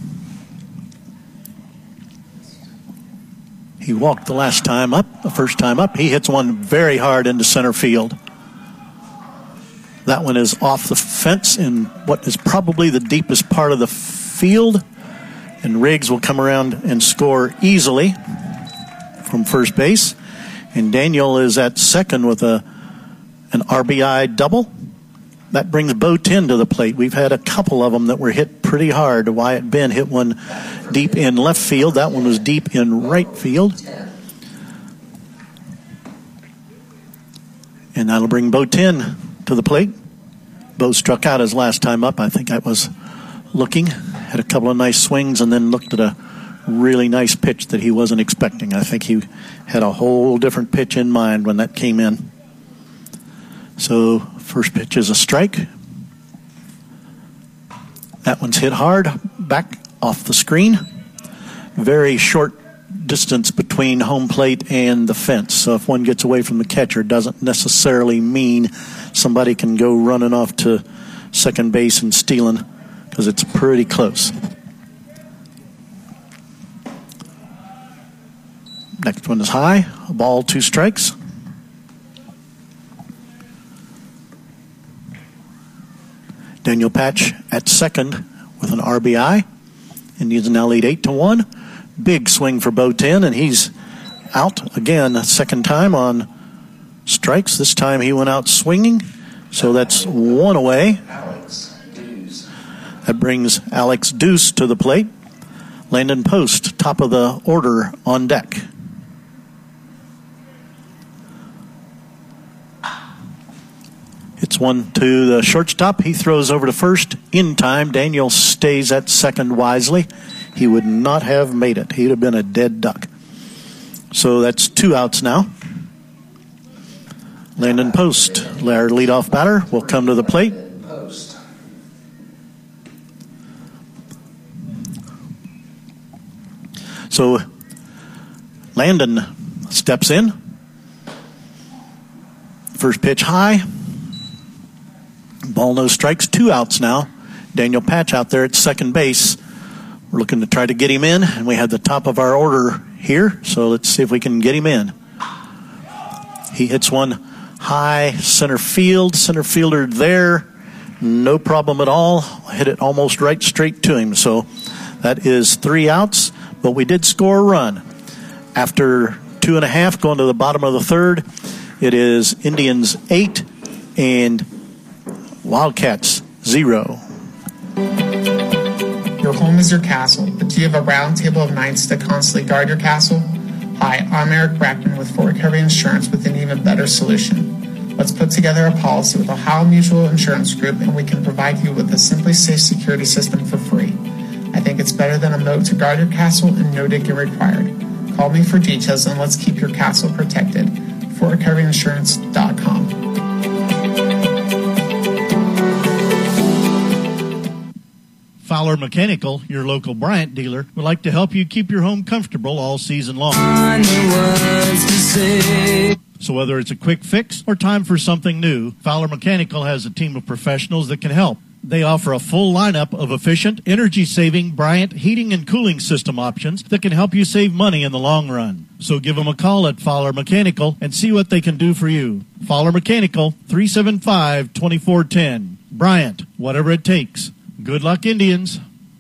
He walked the first time up. He hits one very hard into center field. That one is off the fence in what is probably the deepest part of the field. And Riggs will come around and score easily from first base. And Daniel is at second with an RBI double. That brings Bo 10 to the plate. We've had a couple of them that were hit pretty hard. Wyatt Ben hit one deep in left field. That one was deep in right field. And that'll bring Bo 10 to the plate. Bo struck out his last time up. I think I was looking. Had a couple of nice swings and then looked at a really nice pitch that he wasn't expecting. I think he had a whole different pitch in mind when that came in. So first pitch is a strike. That one's hit hard, back off the screen. Very short distance between home plate and the fence. So if one gets away from the catcher, doesn't necessarily mean somebody can go running off to second base and stealing, because it's pretty close. Next one is high. A ball, 2 strikes. Daniel Patch at second with an RBI. Indians now lead 8-1. Big swing for Bo 10, and he's out again a second time on strikes. This time he went out swinging, so that's 1 away. That brings Alex Deuce to the plate. Landon Post, top of the order, on deck. It's one to the shortstop. He throws over to first in time. Daniel stays at second wisely. He would not have made it. He'd have been a dead duck. So that's 2 outs now. Landon Post, our leadoff batter, will come to the plate. So Landon steps in. First pitch high. Ball, no strikes. 2 outs now. Daniel Patch out there at second base. We're looking to try to get him in, and we have the top of our order here, so let's see if we can get him in. He hits one high center field. Center fielder there. No problem at all. Hit it almost right straight to him. So that is 3 outs, but we did score a run. After 2.5 going to the bottom of the third, it is Indians 8 and Wildcats 0. Your home is your castle, but do you have a round table of knights to constantly guard your castle? Hi, I'm Eric Brackman with Fort Recovery Insurance with an even better solution. Let's put together a policy with Ohio Mutual Insurance Group, and we can provide you with a Simply Safe security system for free. I think it's better than a moat to guard your castle and no digging required. Call me for details and let's keep your castle protected. FortRecoveryInsurance.com. Fowler Mechanical, your local Bryant dealer, would like to help you keep your home comfortable all season long. So whether it's a quick fix or time for something new, Fowler Mechanical has a team of professionals that can help. They offer a full lineup of efficient, energy-saving Bryant heating and cooling system options that can help you save money in the long run. So give them a call at Fowler Mechanical and see what they can do for you. Fowler Mechanical, 375-2410. Bryant, whatever it takes. Good luck, Indians.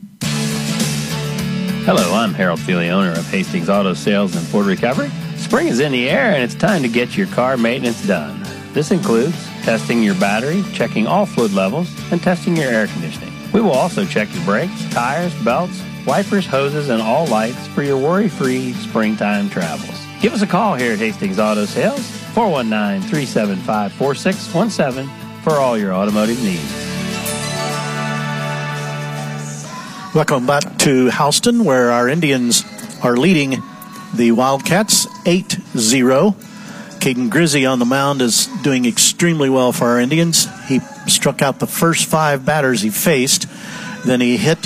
Hello, I'm Harold Feely, owner of Hastings Auto Sales and Ford Recovery. Spring is in the air and it's time to get your car maintenance done. This includes testing your battery, checking all fluid levels, and testing your air conditioning. We will also check your brakes, tires, belts, wipers, hoses, and all lights for your worry-free springtime travels. Give us a call here at Hastings Auto Sales, 419-375-4617 for all your automotive needs. Welcome back to Houston, where our Indians are leading the Wildcats 8-0. Caden Grizzy on the mound is doing extremely well for our Indians. He struck out the first 5 batters he faced. Then he hit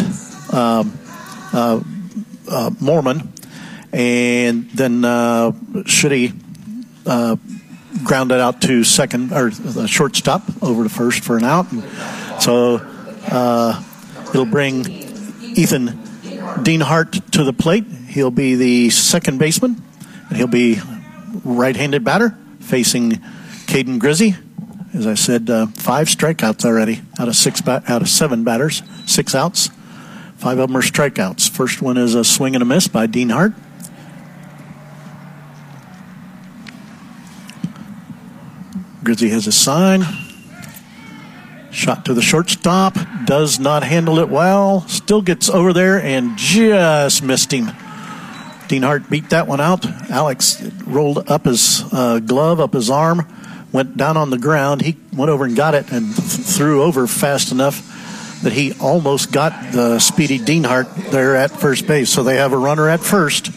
Mormon, and then Shitty grounded out to second, or shortstop over to first for an out. And so it'll bring Ethan Deanhart to the plate. He'll be the second baseman, and he'll be right-handed batter facing Caden Grizzy. As I said, 5 strikeouts already out of 7 batters, 6 outs. 5 of them are strikeouts. First one is a swing and a miss by Deanhart. Grizzy has a sign. Shot to the shortstop. Does not handle it well. Still gets over there and just missed him. Deanhart beat that one out. Alex rolled up his glove, up his arm, went down on the ground. He went over and got it and threw over fast enough that he almost got the speedy Deanhart there at first base. So they have a runner at first.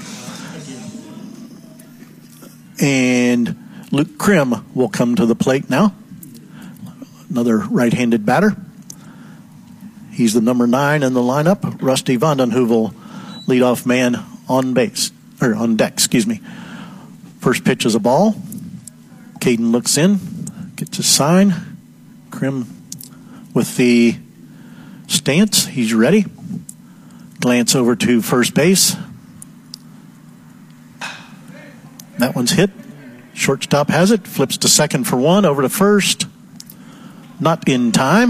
And Luke Krim will come to the plate now. Another right-handed batter. He's the number 9 in the lineup. Rusty Vandenheuvel, leadoff man on base, or on deck, excuse me. First pitch is a ball. Caden looks in, gets a sign. Krim with the stance. He's ready. Glance over to first base. That one's hit. Shortstop has it. Flips to second for 1. Over to first. Not in time.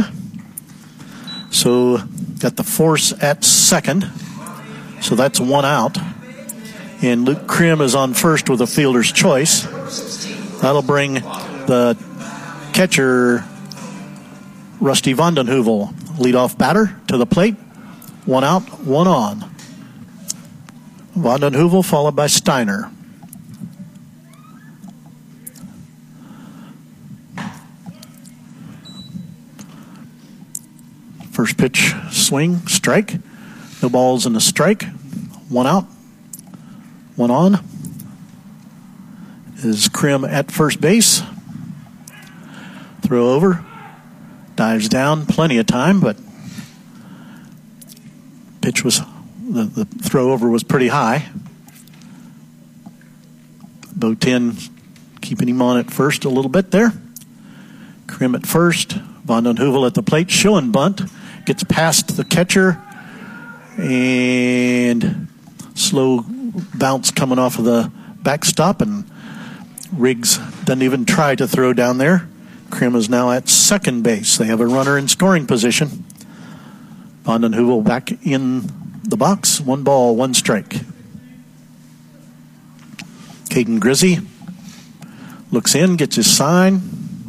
So got the force at second. So that's 1 out. And Luke Krim is on first with a fielder's choice. That'll bring the catcher, Rusty Vandenheuvel, leadoff batter, to the plate. 1 out, 1 on. Vandenheuvel followed by Steiner. First pitch, swing, strike. No balls and a strike. 1 out, 1 on. Is Krim at first base. Throw over. Dives down. Plenty of time, but pitch was, the throw over was pretty high. Botin keeping him on at first a little bit there. Krim at first. Vandenheuvel at the plate. Showing bunt. Gets past the catcher. And slow bounce coming off of the backstop, and Riggs doesn't even try to throw down there. Krim is now at second base. They have a runner in scoring position. Vandenheuvel back in the box. 1 ball, 1 strike. Caden Grizzy looks in, gets his sign.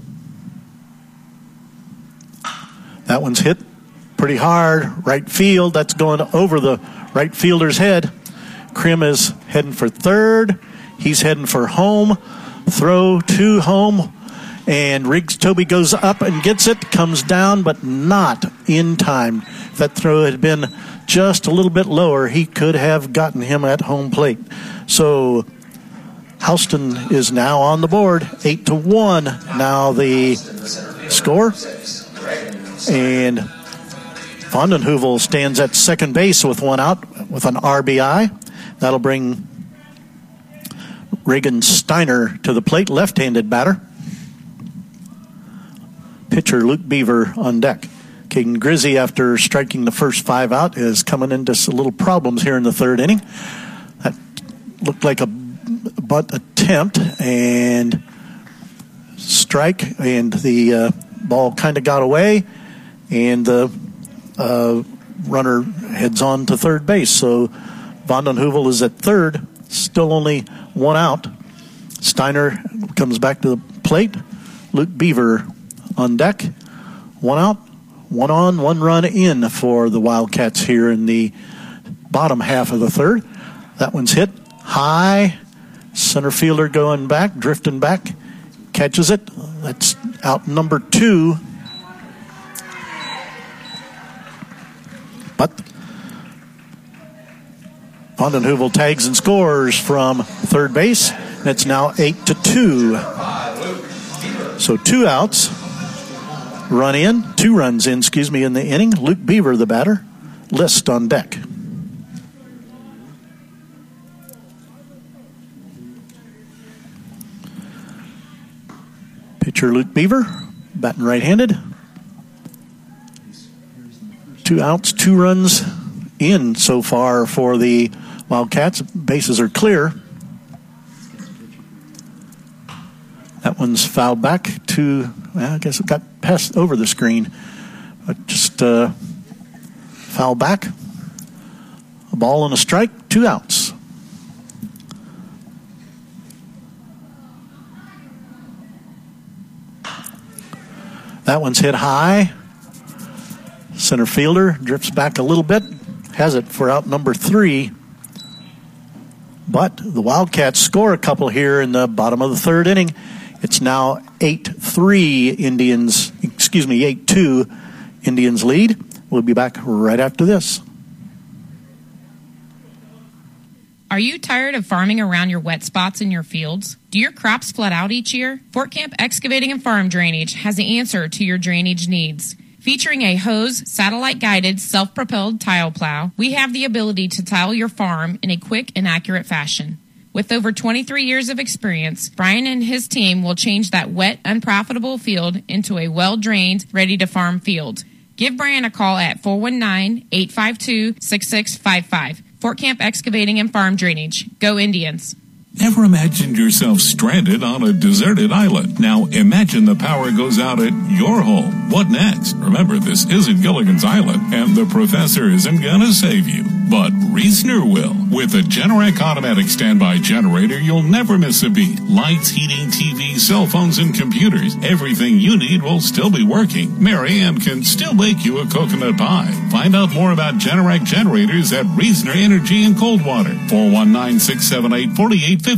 That one's hit pretty hard. Right field. That's going over the right fielder's head. Krim is heading for third. He's heading for home. Throw to home. And Riggs Toby goes up and gets it. Comes down, but not in time. If that throw had been just a little bit lower, he could have gotten him at home plate. So Houston is now on the board. 8-1. Now the score. And Vandenheuvel stands at second base with 1 out with an RBI. That'll bring Reagan Steiner to the plate, left-handed batter. Pitcher Luke Beaver on deck. Caden Grizzy, after striking the first 5 out, is coming into some little problems here in the third inning. That looked like a bunt attempt and strike, and the ball kind of got away, and the runner heads on to third base. So Vanden Heuvel is at third, still only 1 out. Steiner comes back to the plate. Luke Beaver on deck. 1 out, 1 on, 1 run in for the Wildcats here in the bottom half of the third. That one's hit high. Center fielder going back, drifting back, catches it. That's out number 2. But Vanden Heuvel tags and scores from third base. It's now 8-2. So 2 outs. Run in, 2 runs in, in the inning. Luke Beaver, the batter. List on deck. Pitcher Luke Beaver, batting right-handed. 2 outs, 2 runs in so far for the Wildcats. Bases are clear. That one's fouled back to, well, I guess it got passed over the screen. But just foul back. A ball and a strike, 2 outs. That one's hit high. Center fielder drifts back a little bit. Has it for out number 3. But the Wildcats score a couple here in the bottom of the third inning. It's now 8-3 Indians, 8-2 Indians lead. We'll be back right after this. Are you tired of farming around your wet spots in your fields? Do your crops flood out each year? Fort Camp Excavating and Farm Drainage has the answer to your drainage needs. Featuring a hose, satellite-guided, self-propelled tile plow, we have the ability to tile your farm in a quick and accurate fashion. With over 23 years of experience, Brian and his team will change that wet, unprofitable field into a well-drained, ready-to-farm field. Give Brian a call at 419-852-6655. Fort Camp Excavating and Farm Drainage. Go Indians. Ever imagined yourself stranded on a deserted island? Now imagine the power goes out at your home. What next? Remember, this isn't Gilligan's Island, and the professor isn't gonna save you. But Reasoner will. With a Generac automatic standby generator, you'll never miss a beat. Lights, heating, TV, cell phones, and computers. Everything you need will still be working. Mary Ann can still bake you a coconut pie. Find out more about Generac generators at Reasoner Energy in Coldwater. 419-678-4858.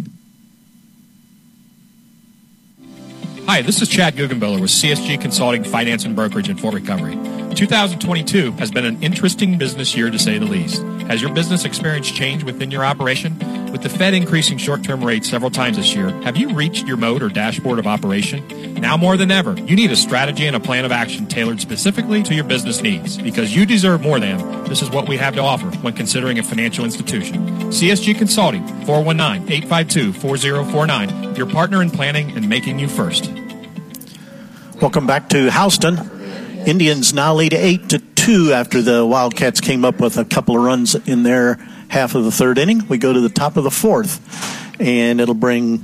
Hi, this is Chad Guggenbiller with CSG Consulting Finance and Brokerage in Fort Recovery. 2022 has been an interesting business year, to say the least. Has your business experienced change within your operation? With the Fed increasing short-term rates several times this year, have you reached your mode or dashboard of operation? Now more than ever, you need a strategy and a plan of action tailored specifically to your business needs. Because you deserve more than, this is what we have to offer when considering a financial institution. CSG Consulting, 419-852-4049. Your partner in planning and making you first. Welcome back to Houston. Indians now lead 8-2 after the Wildcats came up with a couple of runs in their half of the third inning. We go to the top of the fourth, and it'll bring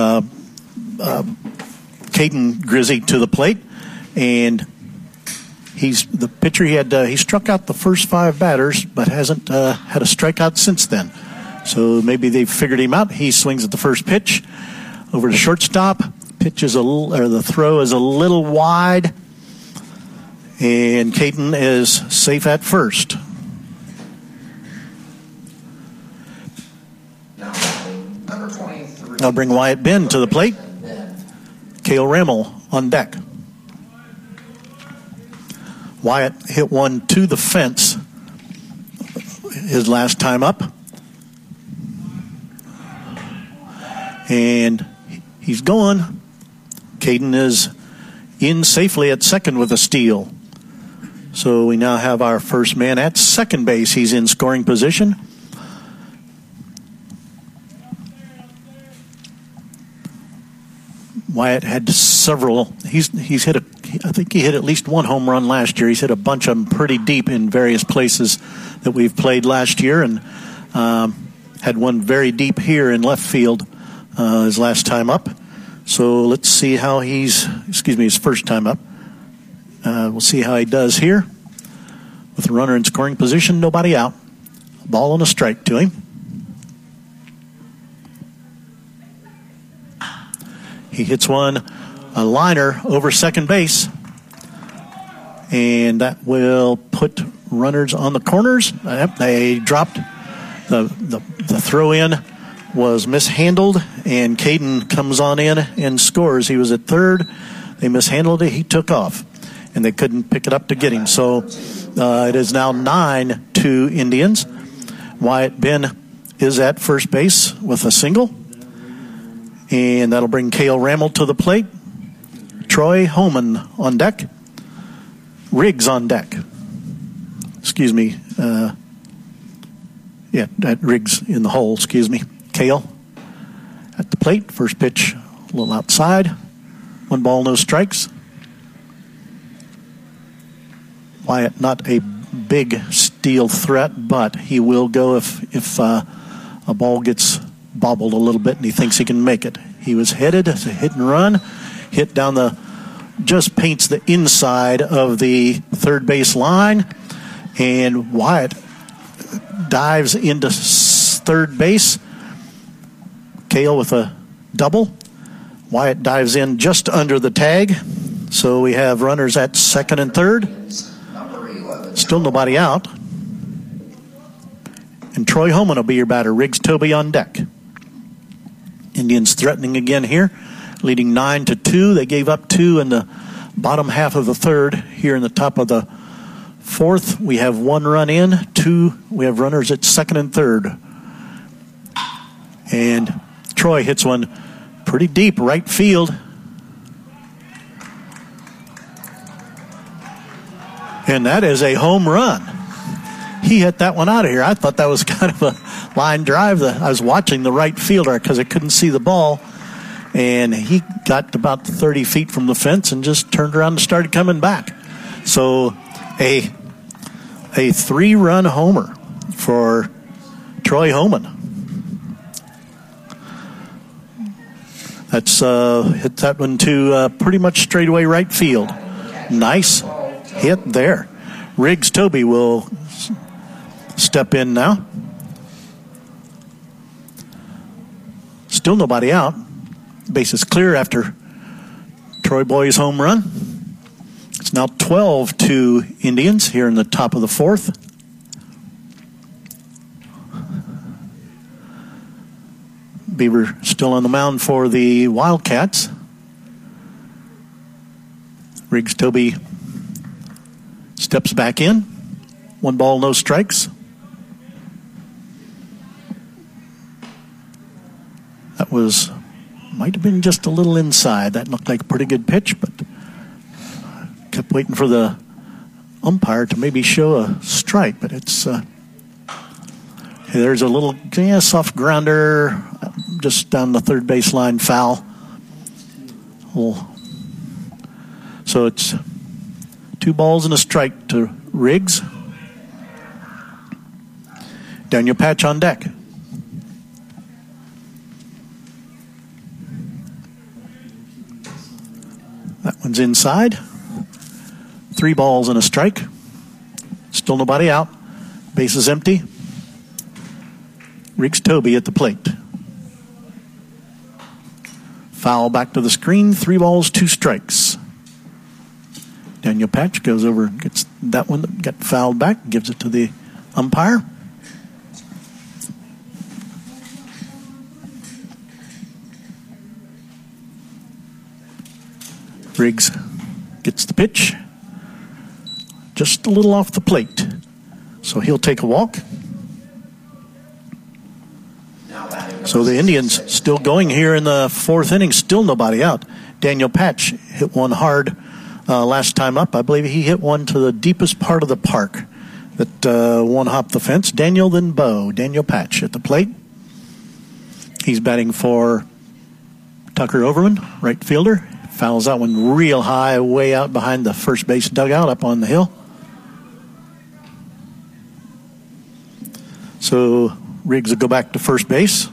Caden Grizzy to the plate. And he's the pitcher. He struck out the first 5 batters, but hasn't had a strikeout since then. So maybe they've figured him out. He swings at the first pitch over to shortstop. The throw is a little wide, and Caden is safe at first. Number 23. I'll bring Wyatt Ben to the plate. Cale Rimmel on deck. Wyatt hit one to the fence his last time up. And he's gone. Caden is in safely at second with a steal. So we now have our first man at second base. He's in scoring position. Wyatt had several. He's hit I think he hit at least one home run last year. He's hit a bunch of them pretty deep in various places that we've played last year, and had one very deep here in left field his last time up. So let's see how his first time up. We'll see how he does here. With a runner in scoring position, nobody out. Ball and a strike to him. He hits a liner over second base. And that will put runners on the corners. They dropped. The throw in was mishandled, and Caden comes on in and scores. He was at third. They mishandled it. He took off, and they couldn't pick it up to get him. So it is now 9-2 Indians. Wyatt Ben is at first base with a single, and that'll bring Cale Rammel to the plate. Troy Homan on deck. Riggs on deck. Riggs in the hole, Cale at the plate. First pitch a little outside. 1 ball, no strikes. Wyatt not a big steal threat, but he will go if a ball gets bobbled a little bit and he thinks he can make it. He was headed as a hit and run. Hit down just paints the inside of the third base line, and Wyatt dives into third base. Cale with a double. Wyatt dives in just under the tag. So we have runners at second and third. Still nobody out. And Troy Homan will be your batter. Riggs Toby on deck. Indians threatening again here, leading 9-2. They gave up 2 in the bottom half of the third. Here in the top of the fourth, we have 1 run in, 2. We have runners at second and third. And Troy hits one pretty deep right field. And that is a home run. He hit that one out of here. I thought that was kind of a line drive. I was watching the right fielder because I couldn't see the ball. And he got about 30 feet from the fence and just turned around and started coming back. So a 3-run homer for Troy Homan. That's hit that one to pretty much straightaway right field. Nice hit there. Riggs Toby will step in now. Still nobody out. Base is clear after Troy Boy's home run. It's now 12-2 Indians here in the top of the fourth. Beaver still on the mound for the Wildcats. Riggs Toby steps back in. 1 ball, no strikes. That might have been just a little inside. That looked like a pretty good pitch, but kept waiting for the umpire to maybe show a strike. But it's there's a little soft grounder just down the third baseline, foul. So it's 2 balls and a strike to Riggs. Daniel Patch on deck. That one's inside. 3 balls and a strike. Still nobody out. Base is empty. Riggs Toby at the plate. Foul back to the screen. 3 balls, 2 strikes. Daniel Patch goes over and gets that one that got fouled back, gives it to the umpire. Riggs gets the pitch. Just a little off the plate. So he'll take a walk. So the Indians still going here in the fourth inning. Still nobody out. Daniel Patch hit one hard last time up. I believe he hit one to the deepest part of the park that one hopped the fence. Daniel then Bo. Daniel Patch at the plate. He's batting for Tucker Overman, right fielder. Fouls that one real high, way out behind the first base dugout up on the hill. So Riggs will go back to first base.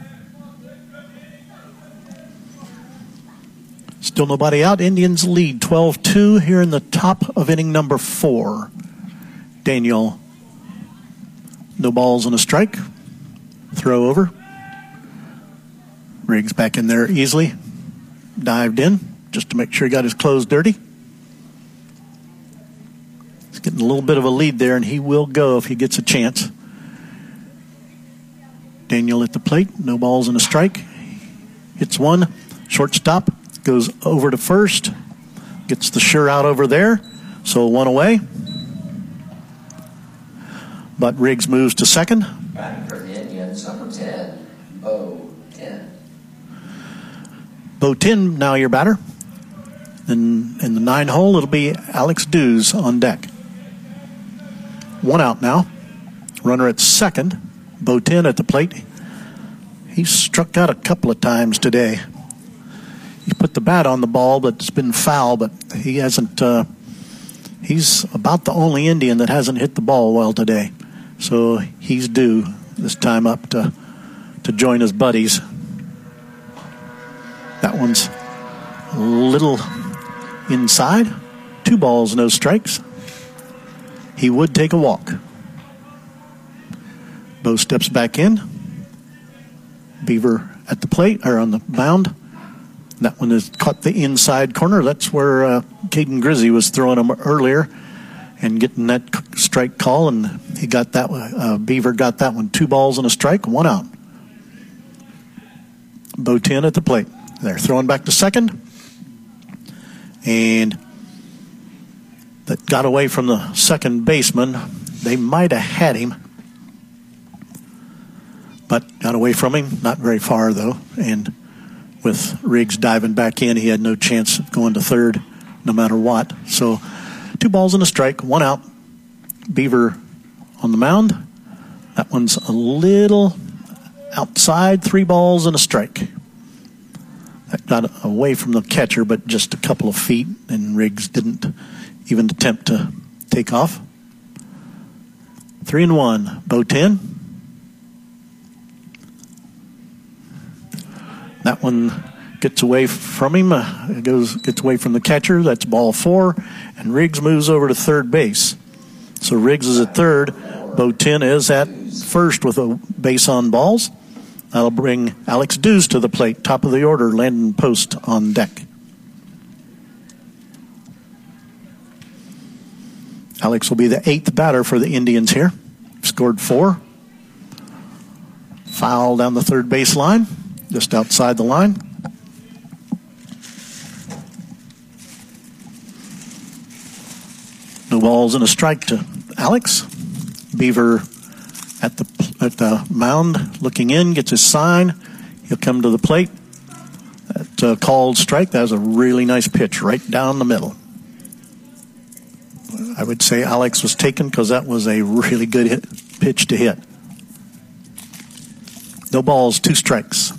Still nobody out. Indians lead 12-2 here in the top of inning number 4. Daniel, no balls and a strike. Throw over. Riggs back in there easily. Dived in just to make sure he got his clothes dirty. He's getting a little bit of a lead there, and he will go if he gets a chance. Daniel at the plate. No balls and a strike. Hits one. Shortstop. Goes over to first. Gets the sure out over there. So 1 away. But Riggs moves to second. Batting for the Indians, number 10, Bo 10. Bo 10, now your batter. And in the 9 hole, it'll be Alex Dews on deck. 1 out now. Runner at second. Bo 10 at the plate. He's struck out a couple of times today. He put the bat on the ball, but it's been foul, but he hasn't, he's about the only Indian that hasn't hit the ball well today. So he's due this time up to join his buddies. That one's a little inside. 2 balls, no strikes. He would take a walk. Bo steps back in. Beaver at the plate, or on the mound. That one has caught the inside corner. That's where Caden Grizzy was throwing him earlier and getting that strike call, and he got that. Beaver got that one. 2 balls and a strike, 1 out. Bo 10 at the plate. They're throwing back to second, and that got away from the second baseman. They might have had him, but got away from him. Not very far though, and with Riggs diving back in, he had no chance of going to third no matter what. So 2 balls and a strike, 1 out. Beaver on the mound. That one's a little outside, 3 balls and a strike. That got away from the catcher, but just a couple of feet, and Riggs didn't even attempt to take off. 3-1, Bo 10. That one gets away from him, gets away from the catcher. That's ball 4, and Riggs moves over to third base. So Riggs is at third. Bo 10 is at first with a base on balls. That'll bring Alex Dews to the plate, top of the order. Landon Post on deck. Alex will be the 8th batter for the Indians here. Scored 4. Foul down the third base line. Just outside the line. No balls and a strike to Alex. Beaver at the mound, looking in, gets his sign. He'll come to the plate. That called strike. That was a really nice pitch right down the middle. I would say Alex was taken because that was a really good pitch to hit. No balls, 2 strikes.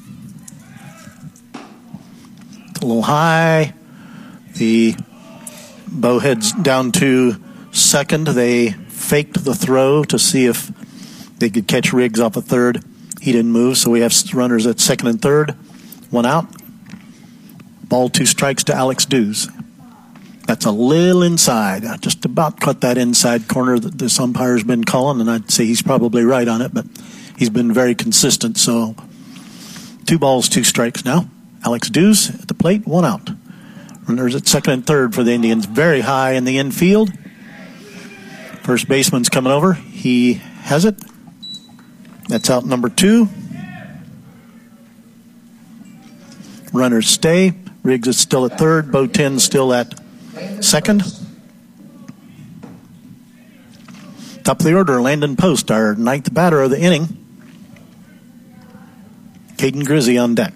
A little high. The Bo heads down to second. They faked the throw to see if they could catch Riggs off a third. He didn't move, so we have runners at second and third. 1 out. Ball, 2 strikes to Alex Dews. That's a little inside. I just about caught that inside corner that this umpire's been calling, and I'd say he's probably right on it, but he's been very consistent. So 2 balls, 2 strikes now. Alex Dews at the plate, 1 out. Runners at second and third for the Indians. Very high in the infield. First baseman's coming over. He has it. That's out number 2. Runners stay. Riggs is still at third. Bo 10 still at second. Top of the order, Landon Post, our 9th batter of the inning. Caden Grizzy on deck.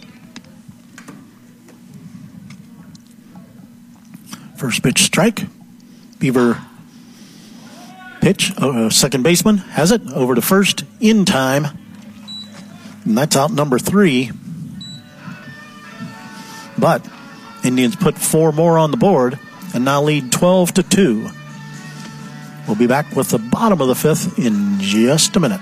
First pitch strike. Weaver pitch. Second baseman has it over to first in time. And that's out number 3. But Indians put 4 more on the board and now lead 12-2. We'll be back with the bottom of the 5th in just a minute.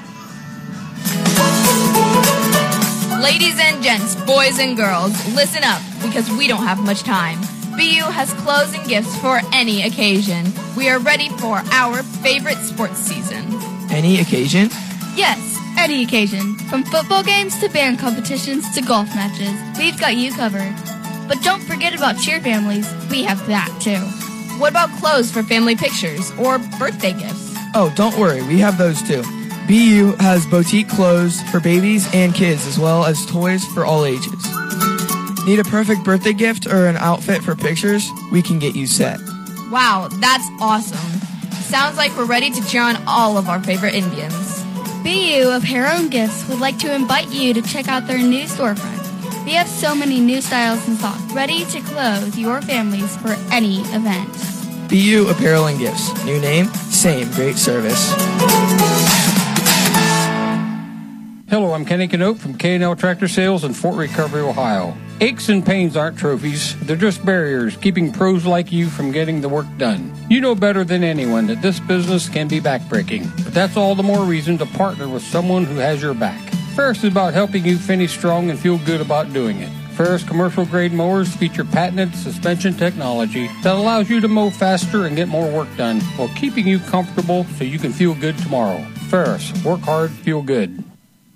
Ladies and gents, boys and girls, listen up because we don't have much time. BU has clothes and gifts for any occasion. We are ready for our favorite sports season. Any occasion? Yes, any occasion. From football games to band competitions to golf matches, we've got you covered. But don't forget about cheer families. We have that too. What about clothes for family pictures or birthday gifts? Oh, don't worry, we have those too. BU has boutique clothes for babies and kids as well as toys for all ages. Need a perfect birthday gift or an outfit for pictures? We can get you set. Wow, that's awesome. Sounds like we're ready to cheer on all of our favorite Indians. BU of Hair Gifts would like to invite you to check out their new storefront. We have so many new styles and socks ready to clothe your families for any event. BU Apparel and Gifts. New name, same great service. Hello, I'm Kenny Canote from K&L Tractor Sales in Fort Recovery, Ohio. Aches and pains aren't trophies. They're just barriers keeping pros like you from getting the work done. You know better than anyone that this business can be backbreaking, but that's all the more reason to partner with someone who has your back. Ferris is about helping you finish strong and feel good about doing it. Ferris commercial grade mowers feature patented suspension technology that allows you to mow faster and get more work done while keeping you comfortable so you can feel good tomorrow. Ferris, work hard, feel good.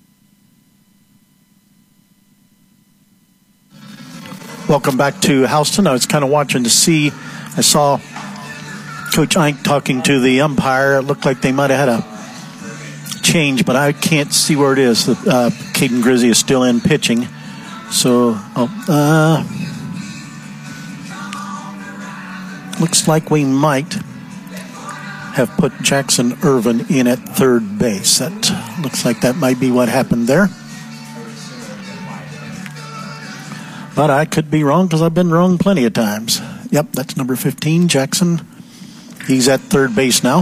Welcome back to Houston. I was kind of watching to see. I saw Coach Ike talking to the umpire. It looked like they might have had a change, but I can't see where it is. Caden Grizzy is still in pitching. So, looks like we might have put Jackson Irvin in at third base. That looks like that might be what happened there. But I could be wrong because I've been wrong plenty of times. Yep, that's number 15, Jackson. He's at third base now.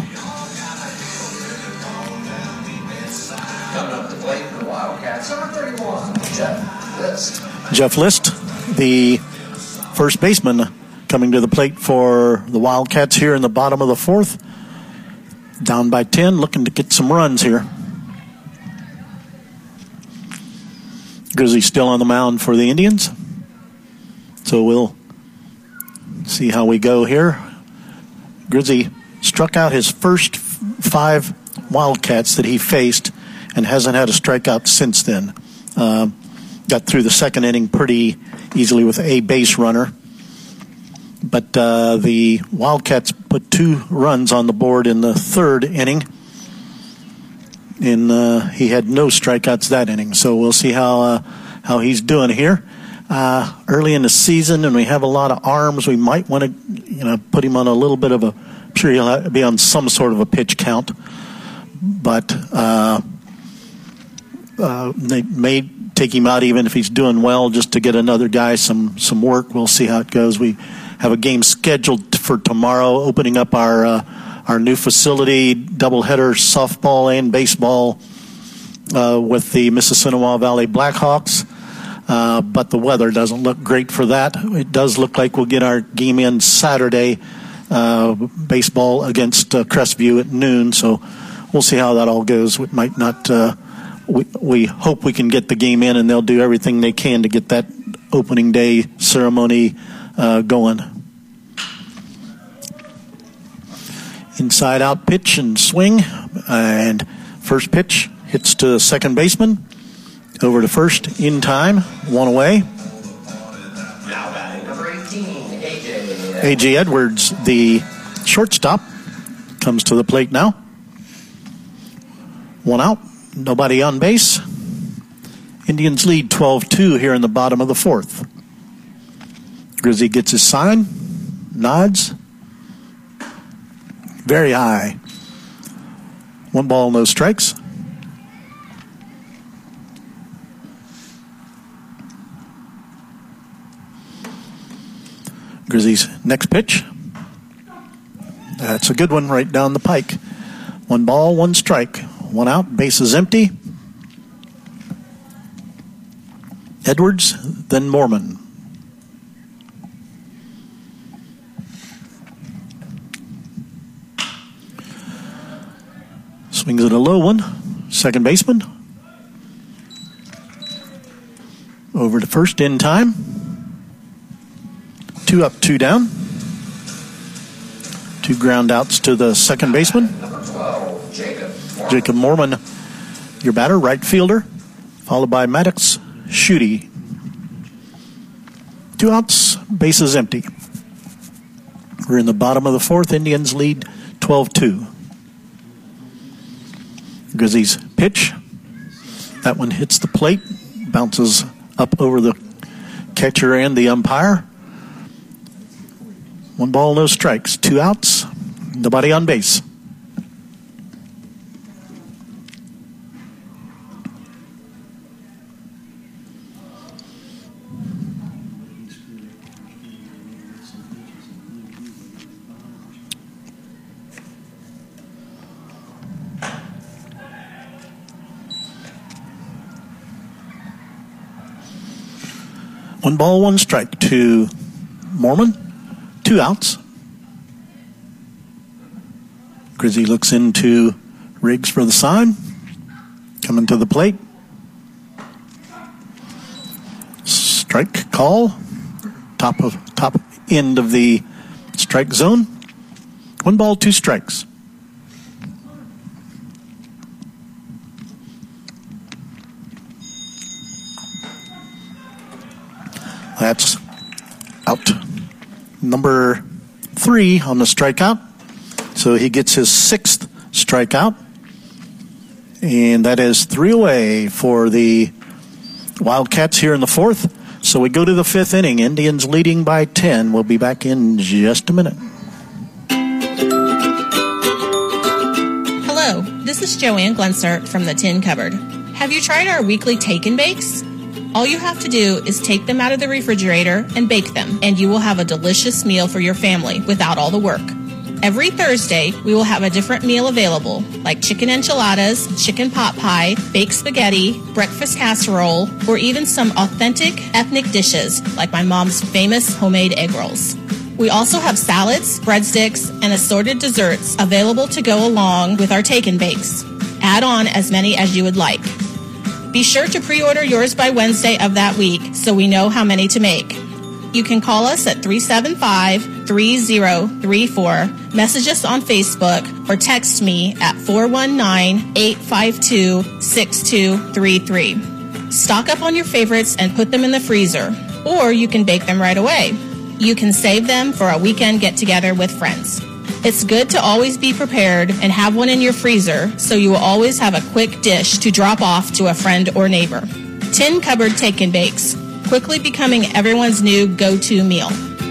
Coming up to plate for the Wildcats, number 31, Jeff List. Jeff List, the first baseman, coming to the plate for the Wildcats here in the bottom of the 4th. Down by 10, looking to get some runs here. Grizzly still on the mound for the Indians. So we'll see how we go here. Grizzly struck out his first 5 Wildcats that he faced and hasn't had a strikeout since then. Got through the second inning pretty easily with a base runner. But the Wildcats put 2 runs on the board in the third inning. And he had no strikeouts that inning. So we'll see how he's doing here. Early in the season, and we have a lot of arms. We might want to, put him on a little bit of a. I'm sure he'll be on some sort of a pitch count, but they may take him out even if he's doing well, just to get another guy some work. We'll see how it goes. We have a game scheduled for tomorrow, opening up our new facility, doubleheader softball and baseball with the Mississinawa Valley Blackhawks. But the weather doesn't look great for that. It does look like we'll get our game in Saturday, baseball against Crestview at noon. So we'll see how that all goes. It might not. We hope we can get the game in, and they'll do everything they can to get that opening day ceremony going. Inside out pitch and swing, and first pitch hits to second baseman. Over to first in time, 1 away. Now batting number 18, A.J. A.J. Edwards, the shortstop, comes to the plate now. 1 out, nobody on base. Indians lead 12-2 here in the bottom of the 4th. Grizzly gets his sign, nods. Very high. 1 ball, no strikes. Grizzlies' next pitch. That's a good one right down the pike. 1 ball, 1 strike. 1 out, base is empty. Edwards, then Mormon. Swings at a low one. Second baseman. Over to first in time. 2 up, 2 down. 2 ground outs to the second baseman. Number 12, Jacob Mormon, your batter, right fielder, followed by Maddox Schutte. 2 outs, bases empty. We're in the bottom of the 4th. Indians lead 12-2. Grizzlies pitch. That one hits the plate, bounces up over the catcher and the umpire. 1 ball, no strikes. 2 outs, nobody on base. One ball, 1 strike to Mormon. 2 outs. Grizzly looks into Riggs for the sign. Coming to the plate. Strike call. Top end of the strike zone. 1 ball, 2 strikes. That's out number 3 on the strikeout. So he gets his 6th strikeout. And that is 3 away for the Wildcats here in the 4th. So we go to the 5th inning. Indians leading by 10. We'll be back in just a minute. Hello, this is Joanne Glenser from the Tin Cupboard. Have you tried our weekly Take and Bakes? All you have to do is take them out of the refrigerator and bake them, and you will have a delicious meal for your family without all the work. Every Thursday, we will have a different meal available, like chicken enchiladas, chicken pot pie, baked spaghetti, breakfast casserole, or even some authentic ethnic dishes, like my mom's famous homemade egg rolls. We also have salads, breadsticks, and assorted desserts available to go along with our Take and Bakes. Add on as many as you would like. Be sure to pre-order yours by Wednesday of that week so we know how many to make. You can call us at 375-3034, message us on Facebook, or text me at 419-852-6233. Stock up on your favorites and put them in the freezer, or you can bake them right away. You can save them for a weekend get-together with friends. It's good to always be prepared and have one in your freezer so you will always have a quick dish to drop off to a friend or neighbor. Tin Cupboard Take and Bakes, quickly becoming everyone's new go-to meal.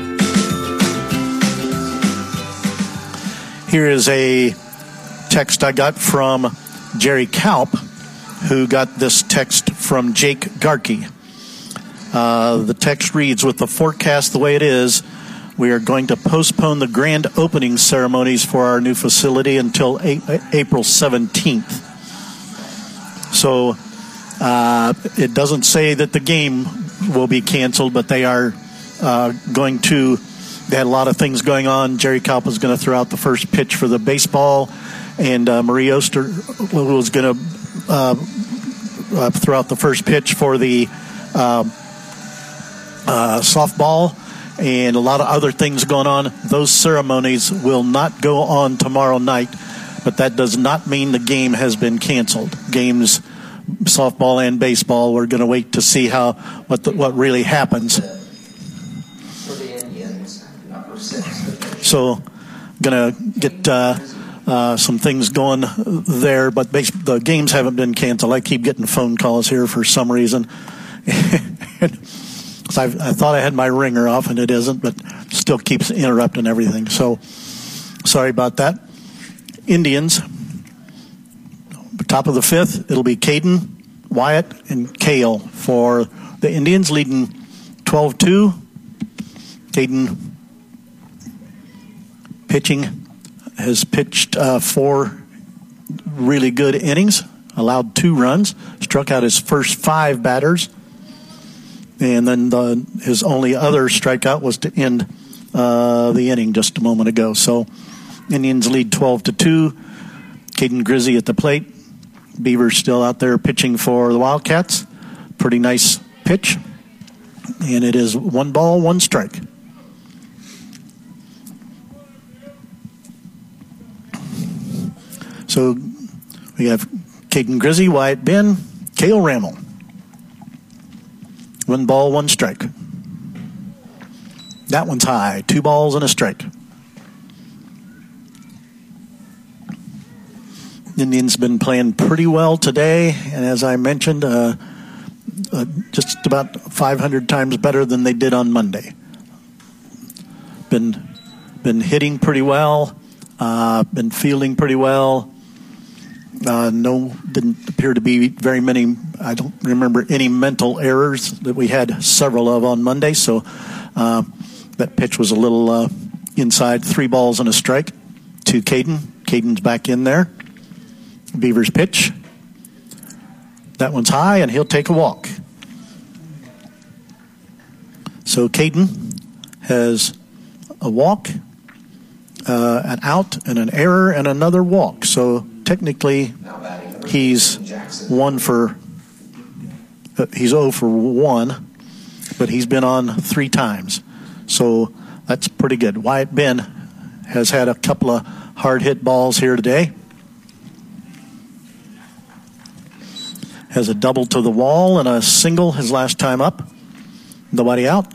Here is a text I got from Jerry Kaup, who got this text from Jake Garkey. The text reads, with the forecast the way it is, we are going to postpone the grand opening ceremonies for our new facility until April 17th. So it doesn't say that the game will be canceled, but they are going to. They had a lot of things going on. Jerry Kaup was going to throw out the first pitch for the baseball, and Marie Oster was going to throw out the first pitch for the softball. And a lot of other things going on. Those ceremonies will not go on tomorrow night, but that does not mean the game has been canceled. Games, softball and baseball, we're going to wait to see what really happens. For the Indians, number 6. So, going to get some things going there, but the games haven't been canceled. I keep getting phone calls here for some reason. I thought I had my ringer off, and it isn't, but still keeps interrupting everything. So, sorry about that. Indians, top of the 5th, it'll be Caden, Wyatt, and Cale for the Indians, leading 12-2. Caden pitching has pitched 4 really good innings, allowed 2 runs, struck out his first 5 batters, and then his only other strikeout was to end the inning just a moment ago. So Indians lead 12-2. Caden Grizzy at the plate. Beavers still out there pitching for the Wildcats. Pretty nice pitch. And it is 1 ball, 1 strike. So we have Caden Grizzy, Wyatt Ben, Cale Rammel. 1 ball, 1 strike. That one's high. 2 balls and a strike. Indians been playing pretty well today, and as I mentioned, just about 500 times better than they did on Monday. Been hitting pretty well, been fielding pretty well. Didn't appear to be very many. I don't remember any mental errors that we had several of on Monday, so that pitch was a little inside. 3 balls and a strike to Caden. Caden's back in there. Beavers pitch. That one's high, and he'll take a walk. So Caden has a walk, an out, and an error, and another walk. So technically, he's 0 for 1, but he's been on 3 times. So that's pretty good. Wyatt Ben has had a couple of hard hit balls here today. Has a double to the wall and a single his last time up. Nobody out.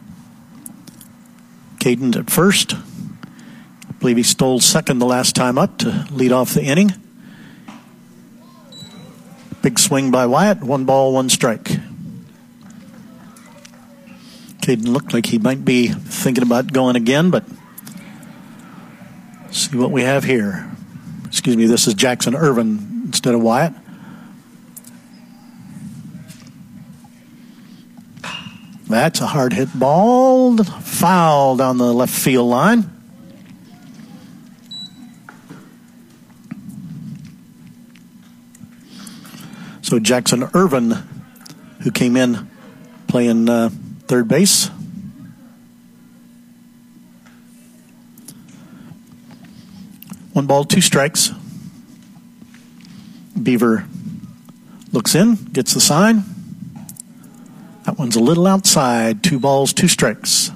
Caden at first. I believe he stole second the last time up to lead off the inning. Big swing by Wyatt. 1 ball, 1 strike. Caden looked like he might be thinking about going again, but see what we have here. Excuse me, this is Jackson Irvin instead of Wyatt. That's a hard hit ball. Foul down the left field line. So Jackson Irvin, who came in playing third base. One ball, 2 strikes. Beaver looks in, gets the sign. That one's a little outside. 2 balls, 2 strikes.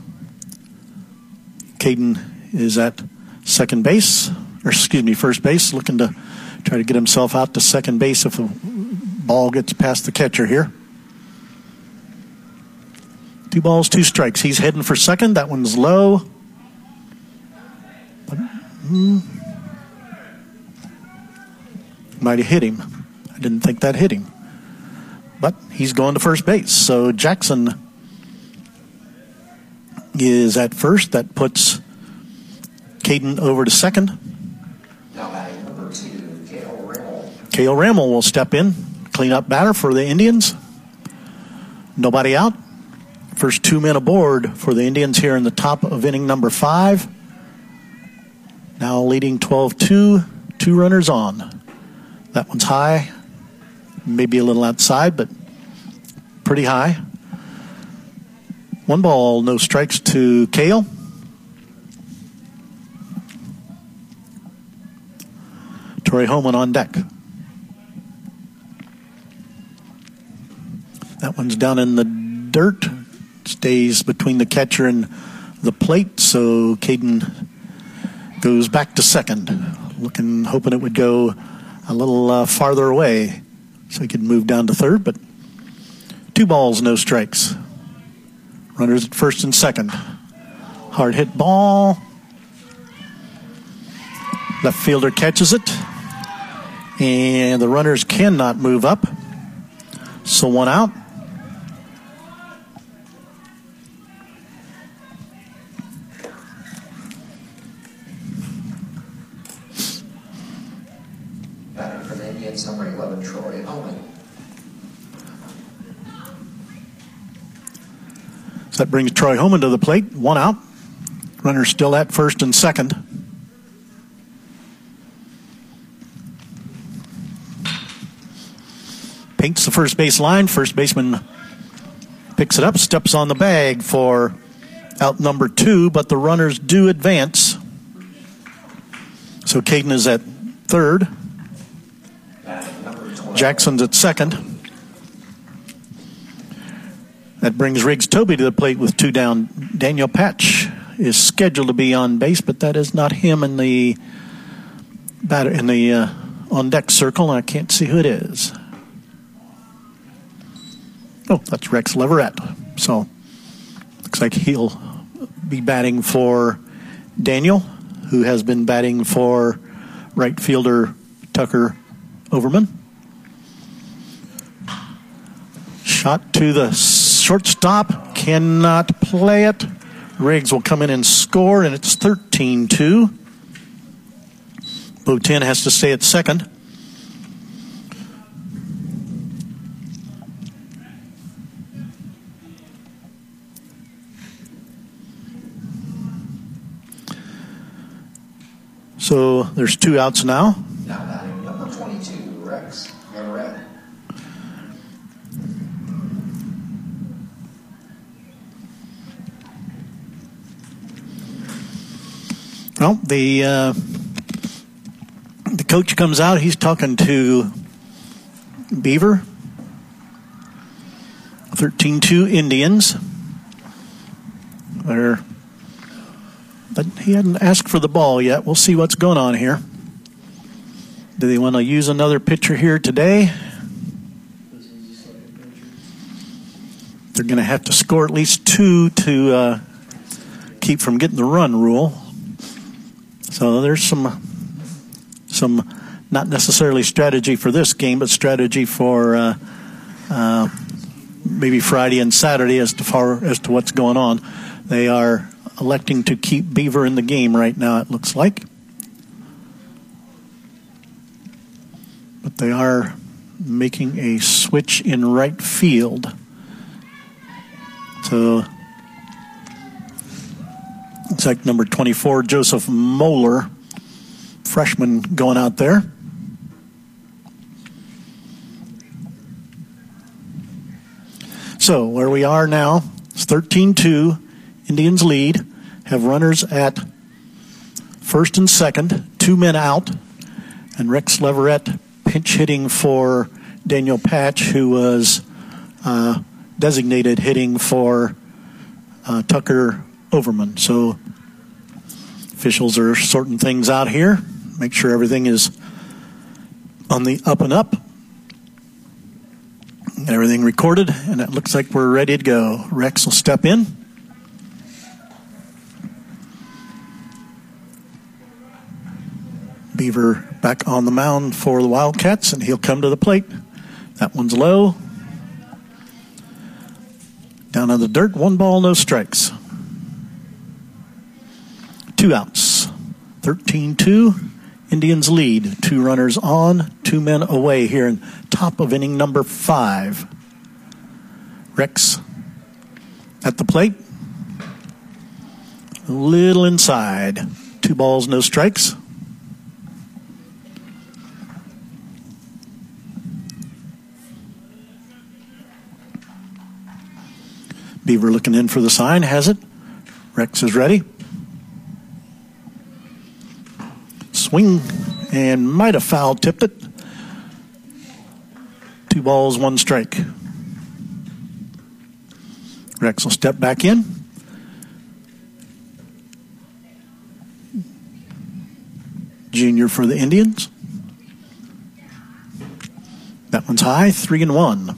Caden is at first base, looking to try to get himself out to second base if the ball gets past the catcher here. 2 balls, 2 strikes. He's heading for second. That one's low. Might have hit him. I didn't think that hit him. But he's going to first base. So Jackson is at first. That puts Caden over to second. Now batting number 2, Cale Rammel. Cale Rammel will step in, clean up batter for the Indians. Nobody out. First 2 men aboard for the Indians here in the top of inning number 5. Now leading 12-2, 2 runners on. That one's high. Maybe a little outside, but pretty high. 1 ball, no strikes to Cale. Troy Homan on deck. That one's down in the dirt. Stays between the catcher and the plate, so Caden goes back to second. Hoping it would go a little farther away so he could move down to third, but 2 balls, no strikes. Runners at first and second. Hard hit ball. Left fielder catches it. And the runners cannot move up. So 1 out. Batting for the Indians, number 11, Troy Homan. So that brings Troy Homan to the plate. 1 out. Runner still at first and second. Paints the first base line. First baseman picks it up, steps on the bag for out number 2, but the runners do advance. So Caden is at third. Jackson's at second. That brings Riggs Toby to the plate with 2 down. Daniel Patch is scheduled to be on base, but that is not him in the on deck circle, and I can't see who it is. Oh, that's Rex Leverett. So looks like he'll be batting for Daniel, who has been batting for right fielder Tucker Overman. Shot to the shortstop, cannot play it. Riggs will come in and score, and it's 13-2. Botin has to stay at second. So there's 2 outs now. Now batting number 22, Rex Leverett. Well, the coach comes out. He's talking to Beaver. 13-2 Indians. But he hadn't asked for the ball yet. We'll see what's going on here. Do they want to use another pitcher here today? They're going to have to score at least 2 to keep from getting the run rule. So there's some not necessarily strategy for this game, but strategy for maybe Friday and Saturday as to what's going on. They are electing to keep Beaver in the game right now, it looks like. But they are making a switch in right field. So it's like number 24, Joseph Moeller, freshman, going out there. So where we are now, it's 13-2. Indians lead, have runners at first and second, 2 men out, and Rex Leverett pinch hitting for Daniel Patch, who was designated hitting for Tucker Overman. So officials are sorting things out here, make sure everything is on the up and up. Get everything recorded, and it looks like we're ready to go. Rex will step in. Beaver back on the mound for the Wildcats, and he'll come to the plate. That one's low. Down on the dirt, 1 ball, no strikes. 2 outs. 13-2. Indians lead. 2 runners on, 2 men away here in top of inning number 5. Rex at the plate. A little inside. 2 balls, no strikes. Beaver looking in for the sign, has it. Rex is ready. Swing, and might have foul tipped it. 2 balls, 1 strike. Rex will step back in. Junior for the Indians. That one's high, 3-1.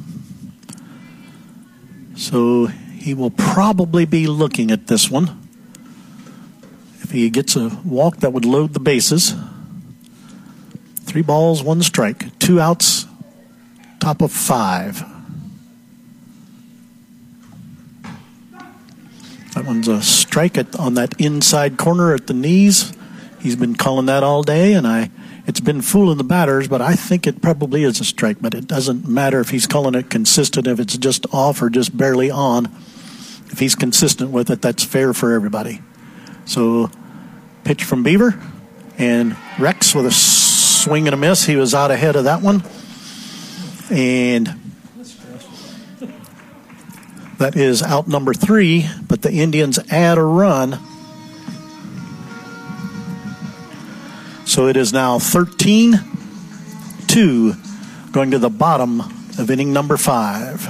So he will probably be looking at this one. If he gets a walk, that would load the bases. 3 balls, 1 strike. 2 outs, top of 5. That one's a strike on that inside corner at the knees. He's been calling that all day, and it's been fooling the batters, but I think it probably is a strike. But it doesn't matter if he's calling it consistent, if it's just off or just barely on. If he's consistent with it, that's fair for everybody. So, pitch from Beaver, and Rex with a swing and a miss. He was out ahead of that one. And that is out number 3, but the Indians add a run. So it is now 13-2 going to the bottom of inning number 5.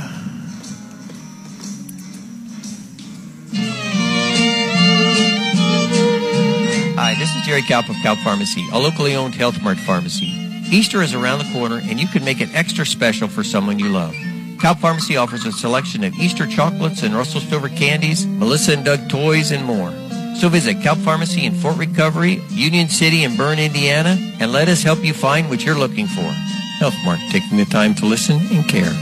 Hi, this is Jerry Kalp of Kalp Pharmacy, a locally owned Health Mart pharmacy. Easter is around the corner, and you can make it extra special for someone you love. Kalp Pharmacy offers a selection of Easter chocolates and Russell Stover candies, Melissa and Doug toys, and more. So visit Kalp Pharmacy in Fort Recovery, Union City, and Bern, Indiana, and let us help you find what you're looking for. Health Mart, taking the time to listen and care.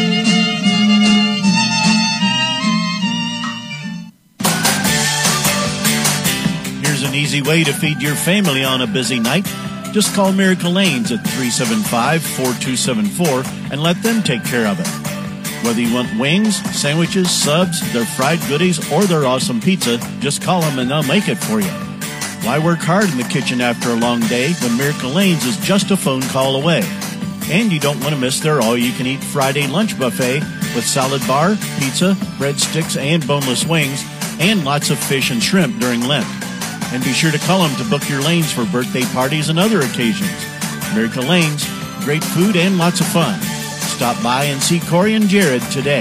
Here's an easy way to feed your family on a busy night. Just call Miracle Lanes at 375-4274 and let them take care of it. Whether you want wings, sandwiches, subs, their fried goodies, or their awesome pizza, just call them and they'll make it for you. Why work hard in the kitchen after a long day when Miracle Lanes is just a phone call away? And you don't want to miss their all-you-can-eat Friday lunch buffet with salad bar, pizza, breadsticks, and boneless wings, and lots of fish and shrimp during Lent. And be sure to call them to book your lanes for birthday parties and other occasions. Miracle Lanes, great food and lots of fun. Stop by and see Corey and Jared today.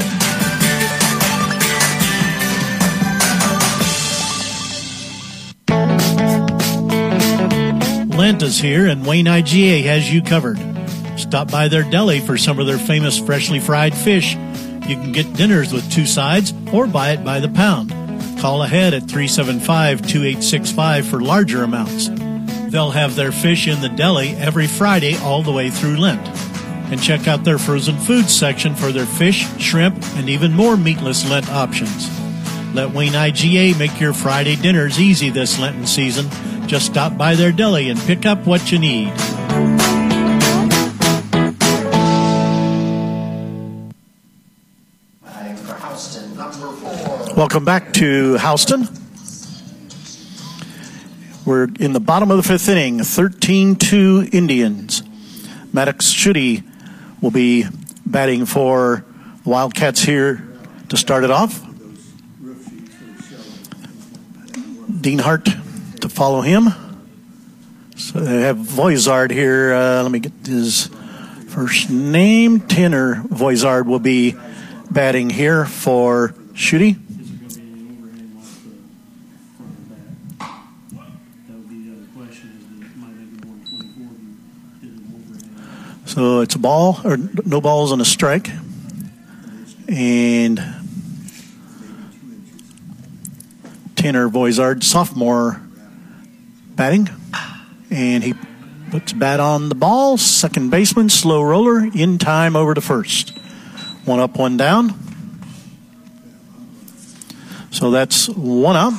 Lent is here and Wayne IGA has you covered. Stop by their deli for some of their famous freshly fried fish. You can get dinners with 2 sides or buy it by the pound. Call ahead at 375-2865 for larger amounts. They'll have their fish in the deli every Friday all the way through Lent. And check out their frozen foods section for their fish, shrimp, and even more meatless Lent options. Let Wayne IGA make your Friday dinners easy this Lenten season. Just stop by their deli and pick up what you need. Welcome back to Houston. We're in the bottom of the 5th inning, 13-2 Indians. Maddox Schutte will be batting for the Wildcats here to start it off. Dean Hart to follow him. So they have Voizard here. Let me get his first name. Tanner Voizard will be batting here for Schutte. So it's a ball, or no balls and a strike. And Tanner Voizard, sophomore, batting. And he puts bat on the ball. Second baseman, slow roller, in time over to first. 1 up, 1 down. So that's 1 out.